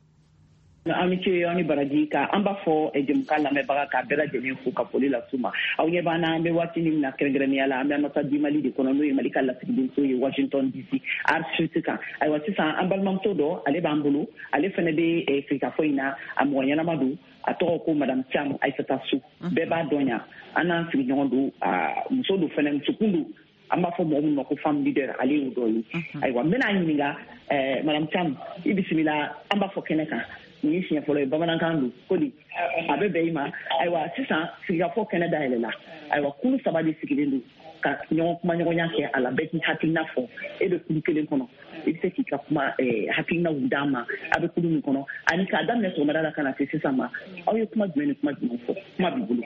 Ami ce ani baraji ka an b'a fɔ jɛmukan lamɛnbaga ka bɛɛ lajɛlen fo ka foli las'u ma aw ɲɛ b'an na an bɛ waati min na kɛrɛnkɛrɛnnenya la an bɛ ambassade du Mali de kɔnɔ n'o ye Mali ka lasigidenso ye Washington D C archives kan ayiwa sisan an balimamuso dɔ ale b'an bolo ale fɛnɛ bɛ sigikafɔ in na a mɔgɔ ɲɛnama don a tɔgɔ ko madame Thiam Aissata Su bɛɛ b'a dɔn yan an n'an sigiɲɔgɔn don muso don fɛnɛ musokun don an b'a fɔ mɔgɔ min ma ko femme leader ale y'o dɔ ye ayiwa n bɛna ɲininka madame Thiam i bisimila an b'a fɔ kɛnɛ kan ni siɲɛ fɔlɔ ye bamanankan don ko di a bɛ bɛn i ma ayiwa sisan sigikafɔ kɛnɛ dayɛlɛ la ayiwa kulu saba de sigilen don ka ɲɔgɔn kuma ɲɔgɔnya kɛ a la bɛɛ k'i hakilina fɔ e bɛ kulu kelen kɔnɔ i bɛ se k'i ka kuma hakilinaw d'an ma a bɛ kulu min kɔnɔ ani k'a daminɛ sɔgɔmada la ka na se sisan ma aw ye kuma jumɛn ni kuma jumɛn fɔ kuma b'i bolo.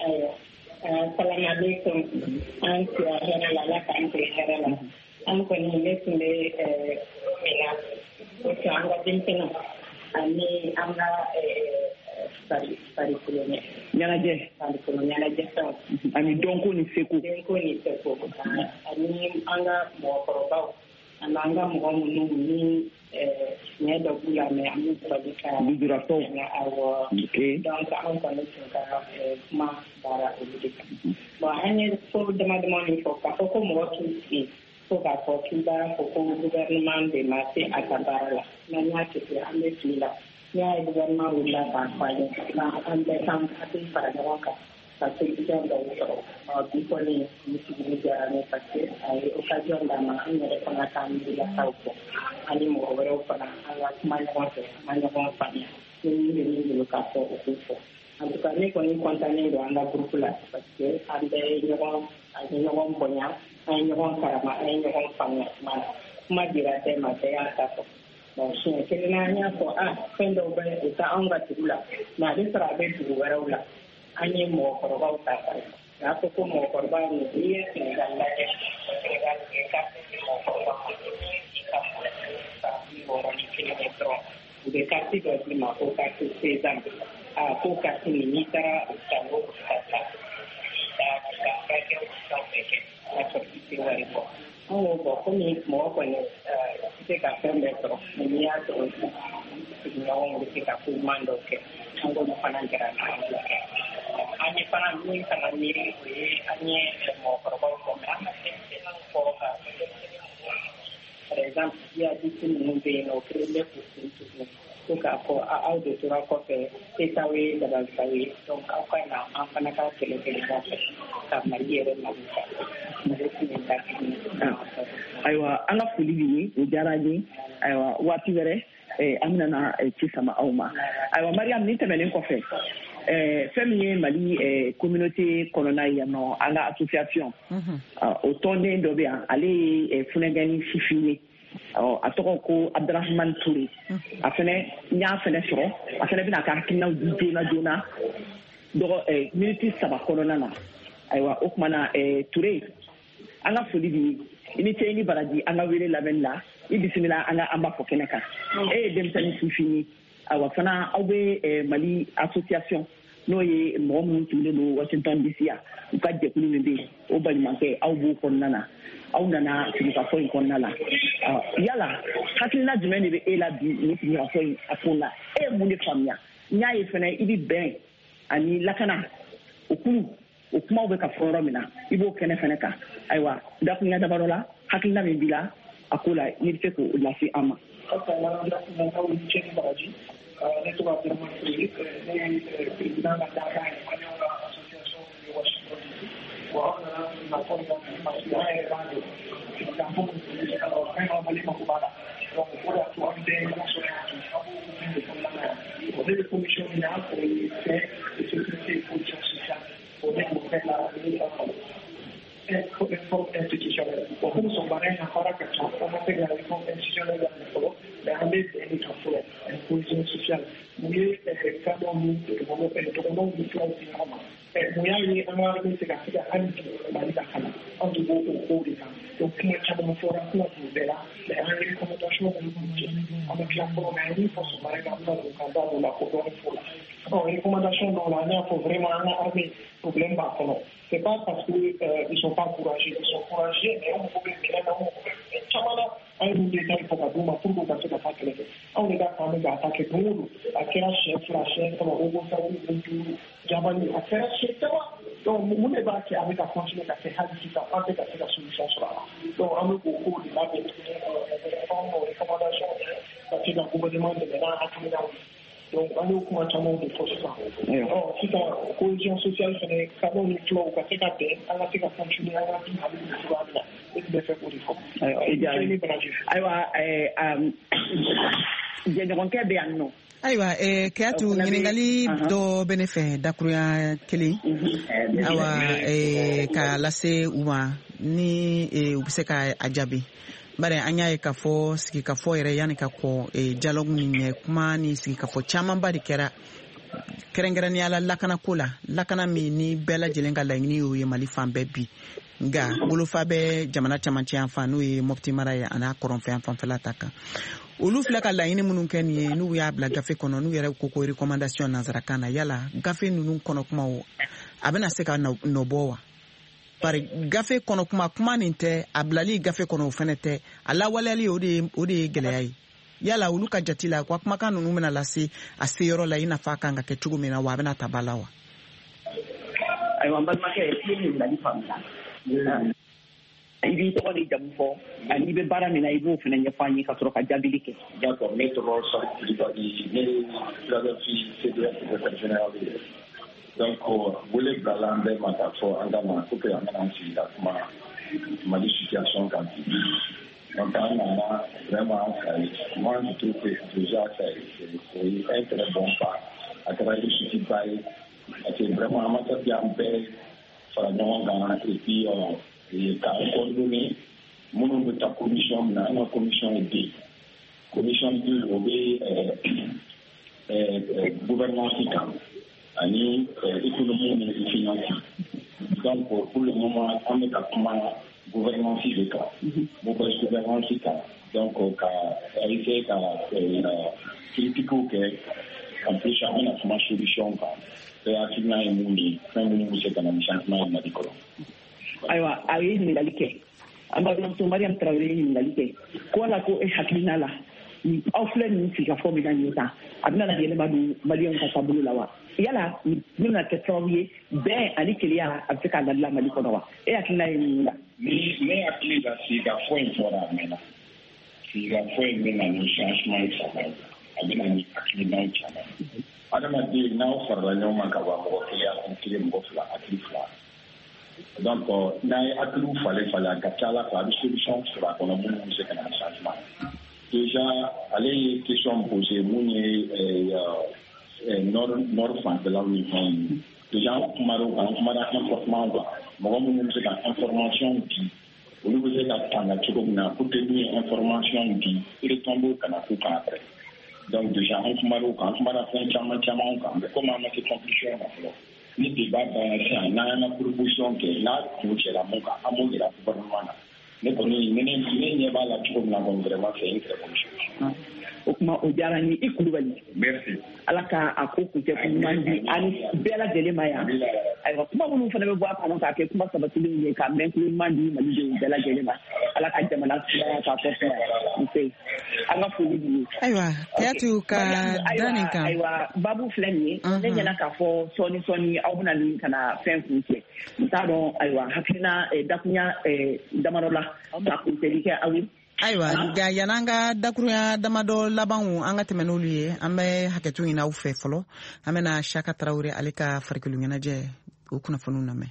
Salamaleykum an sira hɛrɛ la ala k'an to hɛrɛ la an kɔni ne tun bɛ min na o tɛ an ka denmisɛnninw ani an ka farikolo ɲɛnajɛ farikolo ɲɛnajɛ fɛnw ani dɔnko ni seko dɔnko ni seko ani an ka mɔgɔkɔrɔbaw ani an ka mɔgɔ minnu ni tiɲɛ dɔ b'u la mɛ an b'u sɔrɔ ka lujuratɔw awɔ donc an kɔni tun ka kuma baara olu de kan bon an ye ko dama dama min fɔ k'a fɔ ko mɔgɔ t'u sigi fo k'a fɔ k'i b'a fɔ ko gouvernement de ma se a ka baara la mɛ n y'a kɛ ten an bɛ fili la n'i y'a ye gouvernement wulila k'a fɔ a ye an bɛɛ k'an hakili fara ɲɔgɔn kan ka solution dɔw sɔrɔ ɔ bi kɔni ni sigili diyara ne parce que a ye occasion d'an ma an yɛrɛ fana k'an miirilakaw fɔ ani mɔgɔ wɛrɛw fana an ka kuma ɲɔgɔn fɛ an ka ɲɔgɔn faamuya ni min bɛ min bolo k'a fɔ o k'o fɔ en tout cas ne kɔni content don an ka groupe la parce que an bɛɛ ye ɲɔgɔn an ye ɲɔgɔn bonya an ye ɲɔgɔn karama an ye ɲɔgɔn faamuya kuma la kuma dira bɛɛ ma bɛɛ y'a ta fɔ bon siɲɛ kelen na an y'a fɔ a fɛn dɔw bɛ o tɛ anw ka dugu la mɛ a bɛ sɔrɔ a bɛ dugu wɛrɛw la an ye mɔgɔkɔrɔbaw ta fari y'a fɔ ko mɔgɔkɔrɔba ninnu n'i ye Sénégal lajɛ Sénégal bɛ ka mɔgɔkɔrɔba ma i ka ka bi wɔɔrɔ ni kelen ye dɔrɔn u bɛ kati dɔ d'i ma ko kati seize a ko kati nin n'i taara o ta o ta ta ka ka kɛ o fɛn bɛɛ kɛ ka sɔrɔ i tɛ wari bɔ an ko bɔn komi mɔgɔ kɔni i tɛ ka fɛn bɛɛ sɔrɔ mɛ n'i y'a sɔrɔ sigiɲɔgɔnw bɛ se ka ko ɲuman dɔw kɛ an k'olu fana kɛra n'an b'o kɛ an ye fana min fana miiri o ye an ye mɔgɔkɔrɔbaw fɔ mɛ an ka denmisɛnninw fɔ ka par exemple jihadiste ninnu bɛ yen nɔ o kelen bɛ k'u sen tugun ko k'a fɔ aw de tora kɔfɛ se t'aw ye dabalisaw ye donc aw ka na an fana ka kɛlɛ kɛlɛ fɛ ka Mali yɛrɛ Mali ta ayiwa an ka foli b'i ye o diyara n ye ayiwa waati wɛrɛ an bɛna na ci sama aw ma ayiwa mariam ni tɛmɛnen kɔfɛ fɛn min ye mali communauté kɔnɔna ye yan nɔ an ka association o tɔnden dɔ bɛ yan ale ye funɛgɛni sifin ye a tɔgɔ ko abdurahman ture a fɛnɛ n y'a fɛnɛ sɔrɔ a fɛnɛ bɛna ka hakilinaw di joona joona dɔgɔ miniti saba kɔnɔna na ayiwa o tuma na ture an ka foli bi i ni ce i ni baraji an ka wele lamɛnni la i bisimila an ka an b'a fɔ kɛnɛ kan e ye denmisɛnnin sifin ye ayiwa fana aw bɛ mali association n'o ye mɔgɔ minnu tugulen don washington dc yan u ka jɛkulu min bɛ yen o balimakɛ aw b'o kɔnɔna na aw nana sigikafɔ in kɔnɔna la yala hakilina jumɛn de bɛ e la bi ni sigikafɔ in a ko la e ye mun de faamuya n y'a ye fana i bɛ bɛn ani lakana o kulu o kumaw bɛ ka fɔ yɔrɔ min na i b'o kɛnɛ fana kan ayiwa dakurunya dabarɔ la hakilina min b'i la a ko la n'i bɛ se k'o lase an ma. ne tɔgɔ Abdurahman Ture ne ye président la Dakar Malien association de Washington D C bon an nana nafa min na parce que an yɛrɛ b'a dɔn sigikafɔ min fɛn dɔ Mali mako b'a la donc o de y'a to an bɛɛ ɲɔgɔn sɔrɔ yan an b'o hukumu de kɔnɔna na yan bon ne bɛ commission min na o ye fɛn de sécurité et protection sociale bon ne b'o fɛn la réforme institutionnelle bon comme son baara in na baara ka ca an ma se ka réforme institutionnelle la fɔlɔ mais an bɛ bɛn de kan fɔlɔ cohésion sociale mun ye kan dɔw ni dɔgɔnɔw dɔgɔnɔw ni fɛnw di ɲɔgɔn ma mun y'a ye an ka bɛ se ka se ka hali bi mali ka kalan an tun b'o o kow de kan donc kuma caman fɔra kuma tun bɛɛ la mais an ye recommandation minnu kɛ an bɛ tila fɔlɔ mais an ye fɔ son baara in na an bɛna don k'an da o la ko dɔɔni fɔ la ɔ recommandation dɔw la an y'a fɔ vraiment an ka armée problème b'a kɔnɔ c'est pas parce que euh, ils sont pas courageux ils sont courageux mais an mago bɛ minɛ na an mago bɛ fɛn caman na an ye mun détail fɔ ka d'u ma pour que u ka se ka taa kɛlɛ kɛ anw de ka kan bɛ k'a ta kɛ don o don a kɛra siɲɛ fila siɲɛ saba o ko sabu o duuru jabali a kɛra siɲɛ caman donc mun de b'a kɛ an bɛ ka continuer ka kɛ hali sisan an tɛ ka se ka solution sɔrɔ a la donc an bɛ k'o kow de labɛn tuguni réforme recommandation ka se ka gouvernement dɛmɛ n'a hakilinaw ye donc an y'o kuma camanw de fɔ sisan ɔ sisan cohésion sociale fɛnɛ kadɔw ni filaw ka se ka bɛn an ka se ka continuer an ka di mali ni cogoya min na e tun bɛ fɛ k'o de fɔ. ayiwa jɛɲɔgɔnkɛ bɛ yan nɔ. ayiwa kɛyatu ɲininkali dɔ bɛ ne fɛ dakuruya kelen awa k'a lase u ma ni u bɛ se ka a jaabi. Bari an y'a ye k'a fɔ sigikafɔ yɛrɛ yanni ka kɔ dialogue ni ɲɛ kuma ni sigikafɔ camanba de kɛra kɛrɛnkɛrɛnnenya la lakanako la lakana min ni bɛɛ lajɛlen ka laɲini y'o ye Mali fan bɛɛ bi nka wolofa bɛ jamana camancɛ yan fan n'o ye Mopti mara ye a n'a kɔrɔnfɛ yan fanfɛla ta kan olu filɛ ka laɲini minnu kɛ nin ye n'u y'a bila gafe kɔnɔ n'u yɛrɛ ko ko recommandation nanzarakan na yala gafe ninnu kɔnɔ kumaw a bɛna se ka nɔbɔ wa? Bari gafe kɔnɔ kuma kuma nin tɛ a bilali gafe kɔnɔ o fɛnɛ tɛ a lawaleyali o de o de ye gɛlɛya ye yala olu ka jati la ko kumakan ninnu bɛna lase a se yɔrɔ la i n'a fɔ a kan ka kɛ cogo min na wa a bɛna ta ba la wa? ayiwa n balimakɛ i ye ɲininkali faamuya i b'i tɔgɔ ni jamu fɔ ani i bɛ baara min na i b'o fɛnɛ ɲɛfɔ an ye ka sɔrɔ ka jaabili kɛ. d'accord ne tɔgɔ Salifu Kulibali ne ye philosophie C D F secrétaire général de donc wele bilala an bɛɛ ma k'a fɔ an ka ma pour que an kana an sigi ka kuma Mali situation kan bi donc an nana vraiment ça moi je trouve que déjà ça c'est un très bon pas à travers le soutien ba ye parce que vraiment an ma se an bɛɛ fara ɲɔgɔn kan et puis k'a coordonner minnu bɛ taa commission min na an ka commission ye deux commission deux o bɛ gouvernance kan ani économie ni finance donc pour le moment on est à kuma gouvernance de cas mauvaise gouvernance cas donc ka essayer ka critique que en plus on a kuma solution ka et activement et muni quand nous c'est quand même changement de Mali kɔrɔ. ayiwa a ye ɲininkali kɛ an balimamuso Mariam Tarawele ye ɲininkali kɛ ko ala ko e hakilina la aw filɛ nin sigikafɔ min na nin ye tan a bɛna na yɛlɛma don maliyɛnw ka taabolo la wa yala nin bɛna kɛ sababu ye bɛn ani keleya a bɛ se k'a ladila Mali kɔnɔ wa e hakilina ye min la. ni ne hakili la sigikafɔ in fɔra a mɛnna sigikafɔ in bɛ na ni changement caman a bɛ na ni hakilinaw caman adamaden n'aw farala ɲɔgɔn kan ka bɔ mɔgɔ kelen hakili kelen mɔgɔ fila hakili fila donc n'a ye hakiliw falen falen a ka ca ala fɛ a bɛ solution sɔrɔ a kɔnɔ minnu bɛ se ka na changement déjà allez question posée mun ye nord nord fanfɛlaw ni fɛnw déjà an kumara o kan an kumara information kan mɔgɔ minnu bɛ se ka information di olu bɛ se ka tanga cogo min na pour que n'u ye information di retombées kana k'u kan après donc déjà an kumara o kan an kumara fɛn caman caman kan mais comme an ma se conclusion na fɔlɔ ni débat banna sisan n'an y'an ka proposition kɛ n'a kun cɛla mun kan an b'o yira gouvernement na ne kɔni ne ne ɲɛ b'a la cogo min na kɔni vraiment c'est une très bonne chose. O kuma o diyara ni i Kulubali. Merci. Ala ka a ko kun kɛ ɲuman di ani bɛɛ lajɛlen ma yan. Ayiwa kuma minnu fana bɛ bɔ a kɔnɔ k'a kɛ kuma sabatilen ye ka mɛn kulo ɲuman di malidenw bɛɛ lajɛlen ma. Ala ka jamana sumaya k'a fɔ fɛn nse an ka foli b'i ye. Ayiwa Kayatu ka da nin kan. Ayiwa baabu filɛ nin ye ne ɲɛna k'a fɔ sɔɔni sɔɔni aw bɛna nin kana fɛn kun cɛ n t'a dɔn ayiwa hakilina dakurunya damadɔ la ka kuncɛli kɛ aw ye. Ayiwa nka yan'an ka dakurunya damadɔ labanw an ka tɛmɛ n'olu ye an bɛ hakɛto ɲini aw fɛ fɔlɔ an bɛna Saka Tarawele ale ka farikolo ɲɛnajɛ o kunnafoniw lamɛn.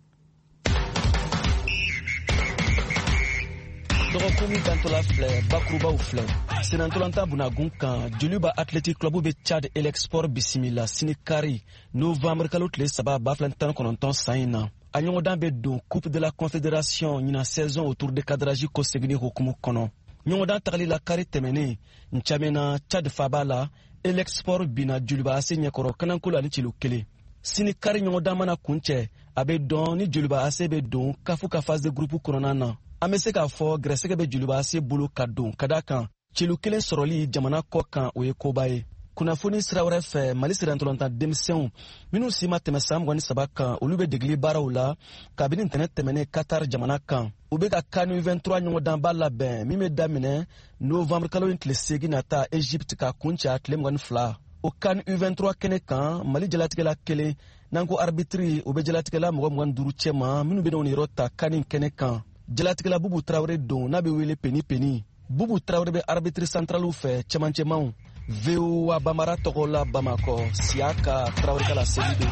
dɔgɔkun bantɔla filɛ bakurubaw filɛ senatolanta bunagun kan joliba athletic club bɛ Chad Elexport bisimila sini kari novembre kalo tile saba ba fila tan kɔnɔntɔn san in na a ɲɔgɔndan bɛ don coupe de la confédération ɲina saison autour de cadrage ko segini hukumu kɔnɔ ɲɔgɔndan tagali la kari tɛmɛnen ncamena Chad faba la Elexport bina joliba ase ɲɛkɔrɔ kanankolo ani cilu kelen sini kari ɲɔgɔndan mana kuncɛ a bɛ dɔn ni joliba ase bɛ don kafu ka phase de groupe kɔnɔna na an bɛ se k'a fɔ gɛrɛsɛgɛ bɛ joliba ase bolo ka don ka da kan cilu kelen sɔrɔli jamana kɔ kan o ye koba ye kunnafoni sira wɛrɛ fɛ mali sirantɔlɔntan denmisɛnw minnu si ma tɛmɛ san mugan ni saba kan olu bɛ degeli baaraw la kabini ntɛnɛ tɛmɛnen Qatar jamana kan u bɛ ka CAN vingt-trois ɲɔgɔndanba labɛn min bɛ daminɛ novembre kalo in tile seegin na taa Egypte ka kuncɛ a tile mugan ni fila o CAN vingt-trois kɛnɛ kan mali jalatigɛla kelen n'an ko arbitre o bɛ jalatigɛla mɔgɔ mugan ni duuru cɛ ma minnu bɛ n'o yɔrɔ ta CAN kɛnɛ kan jalatigɛla Bubu Traoré don n'a bɛ wele peni peni Bubu Traoré bɛ arbitre centraliw fɛ cɛmancɛmaw V O A Bamara tɔgɔ la Bamakɔ Siaka Traoré ka la seli de.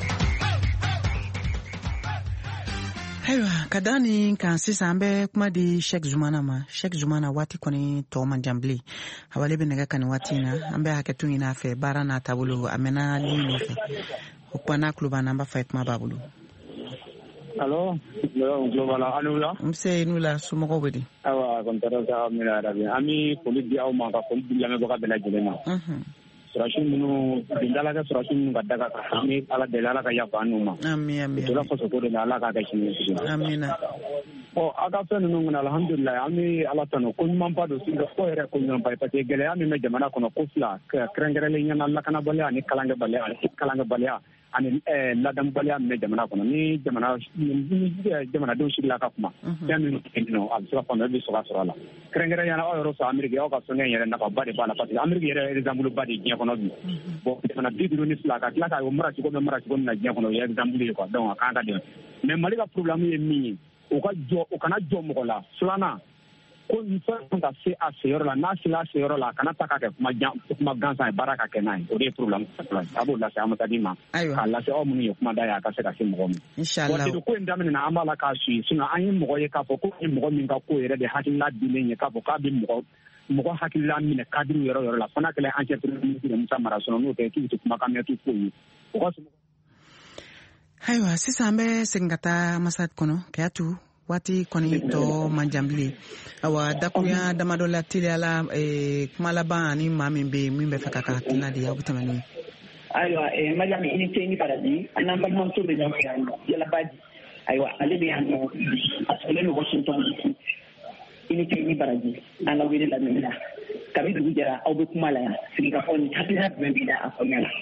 Ayiwa ka da nin kan sisan an bɛ kuma di Sheikh Zumana ma Sheikh Zumana waati kɔni tɔ man jan bilen a wale bɛ nɛgɛ ka nin waati in na an bɛ hakɛto ɲini a fɛ baara n'a taabolo a mɛnna ligne nɔfɛ o kuma n'a tulo b'an na an b'a fɔ a ye kuma b'a bolo. Allo, globala anula. Mse nula somɔgɔw bɛ di. Awa kontara sa mina rabi. Ami foli di aw ma ka foli di lamɛnbaga bɛɛ lajɛlen ma. Mhm. Surasi minnu bindala ka surasi minnu ka daga ka ami ala deli ala ka yafa an n'u ma. Ami ami. Tora faso ko de la ala ka kɛ sini sini. Amina. Ɔ a ka fɛn ninnu kɔnɔ alhamdulilayi an bɛ ala tanu ko ɲumanba don sini ko yɛrɛ ko ɲumanba ye parce que gɛlɛya min bɛ jamana kɔnɔ ko fila kɛrɛnkɛrɛnlen ɲɛna lakanabaliya ani kalankɛbaliya ani kalankɛbaliya ani ladamubaliya min bɛ jamana kɔnɔ ni jamana jamanadenw sigila ka kuma fɛn min kɛ nɔ a bɛ se ka faamuya bɛ sɔrɔ a sɔrɔ a la kɛrɛnkɛrɛnnenya aw yɛrɛ sɔrɔ Ameriki aw ka sɔngɛn yɛrɛ nafaba de b'a la parce que Ameriki yɛrɛ exemple ba de ye diɲɛ kɔnɔ bi bon jamana bi duuru ni fila ka tila ka mara cogo bɛ mara cogo min na diɲɛ kɔnɔ o ye exemple ye quoi donc a kan ka dɛmɛ mais Mali ka problème ye min ye o ka jɔ o kana jɔ mɔgɔ la filanan ko fɛn ka se a seyɔrɔ la n'a sela a seyɔrɔ la a kana ta ka kɛ kuma jan kuma gansan ye baara ka kɛ n'a ye o de ye problème a b'o lase Amatadi ma k'a lase aw minnu ye kuma da ye a ka se ka se mɔgɔ min bon ko in daminɛna an b'a la k'a suit sinon an ye mɔgɔ ye k'a fɔ ko ye mɔgɔ min ka ko yɛrɛ de hakilila dilen ye k'a fɔ k'a bɛ mɔgɔ mɔgɔ hakilila minɛ cadre yɔrɔ yɔrɔ la fana kɛlɛ entrepreneur ministre Musa Mara sɔnna n'o tɛ k'i bɛ to kumakan mɛn k'i ko ye o ka ayiwa sisan an bɛ segin ka taa Masad kɔnɔ Kayatu waati kɔni tɔ man jan bilen awa dakuruya damadɔ la teliyala kuma laban ani maa min bɛ min bɛ fɛ ka ka hakilina di aw bɛ tɛmɛ n'o ye. Ayiwa Mariam i ni ce ni baraji an n'an balimamuso bɛ ɲɔgɔn fɛ yan nɔ Jalabaji ayiwa ale bɛ yan nɔ a sɔrɔlen bɛ Washington D C i ni ce ni baraji an la wele lamɛnni la kabi dugu jɛra aw bɛ kuma la yan sigikafɔ ni hakilina jumɛn b'i la a faamuya la.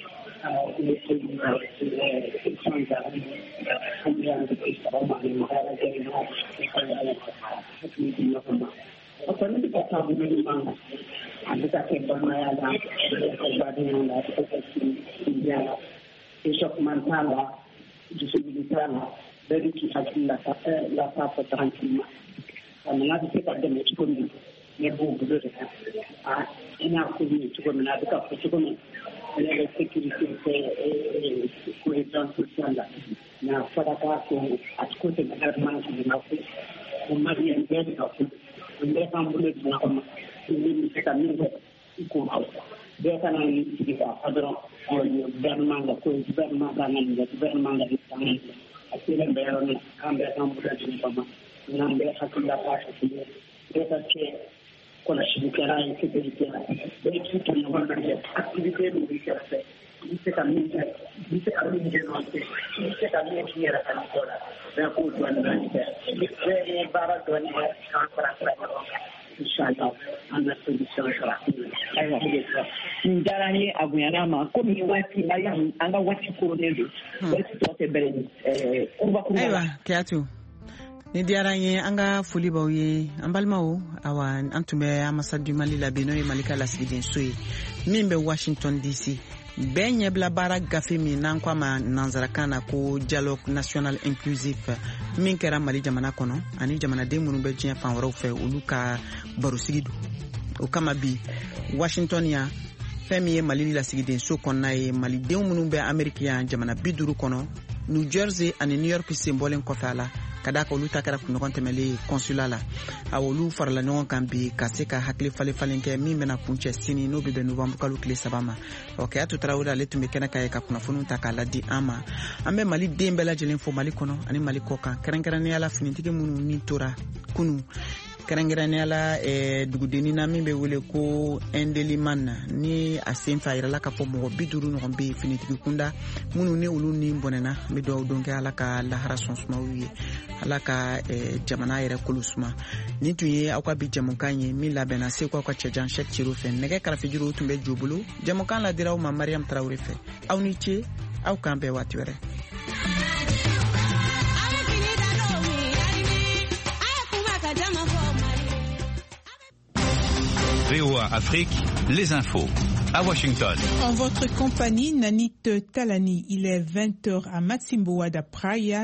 la sécurité cohésion sociale na faraka ko atkote gouvernement de l'Afrique o mari en bien d'Afrique on est en boule de la ni se ka min ko aw be kana ni ci ka fadro ko gouvernement nga ko gouvernement ga nan ga gouvernement ga tan akira be ron kambe tan bu da ci fama nan be hakilla fa ci be ta ke ko la ci kera en sécurité be ci to no wala ya activité du bi ka se se ka min se ka min je no se se ka min ci era kan ko la be ko to an na ke be bara to ni ka para para inshallah ana solution sara aywa ndarani aguyana ma ko mi wati ayam anga wati ko ne do wati to te bere eh kurba kurba aywa kiatu ni diaranye anga fuli bawye ambalmawo awa antume amasadu mali labino e malika la sigidin soyi mimbe Washington D C benye bla bara gafi mi nan kwa ma nanzarakana ko dialogue national inclusif min kera mali jamana kono ani jamana de munu be jien fan woro fe uluka baru sigidu o kama bi Washington ya femi mali la sigidin so konna e mali de munu be America jamana biduru kono New Jersey ani New York symbolen ko fala kadaka olu takara kuno kontemeli consulat la awolu farla non kambi kaseka hakli fale falenke mi mena punche sini no be novembre kalu kle sabama okay atu trawura letu mekena kay ka kuna funu takala di ama ambe mali dembe la jelen fo mali kono ani mali koka kerengerani ala finitike munu ni tora kunu kerengerani ala e dugudeni na mimbe wele ko endeliman ni asenfa ira la ka fo mo biduru no be finitike kunda munu ne ulu ni bonena mi do donke ala ka la harason suma wiye ala ka eh, jamana yɛrɛ kolusuma ni tun ye aw ka bi jamukan ye min labɛnna seko aw ka cɛjan Cheick Thierno fɛ nɛgɛ karafijiru tun bɛ jo bolo jamukan la dira aw ma Mariam Traoré fɛ aw ni ce aw k'an bɛɛ waati wɛrɛ. V O A Afrique, les infos. À Washington. En votre compagnie, Nanit Talani, il est vingt heures à Matsimboa da Praia.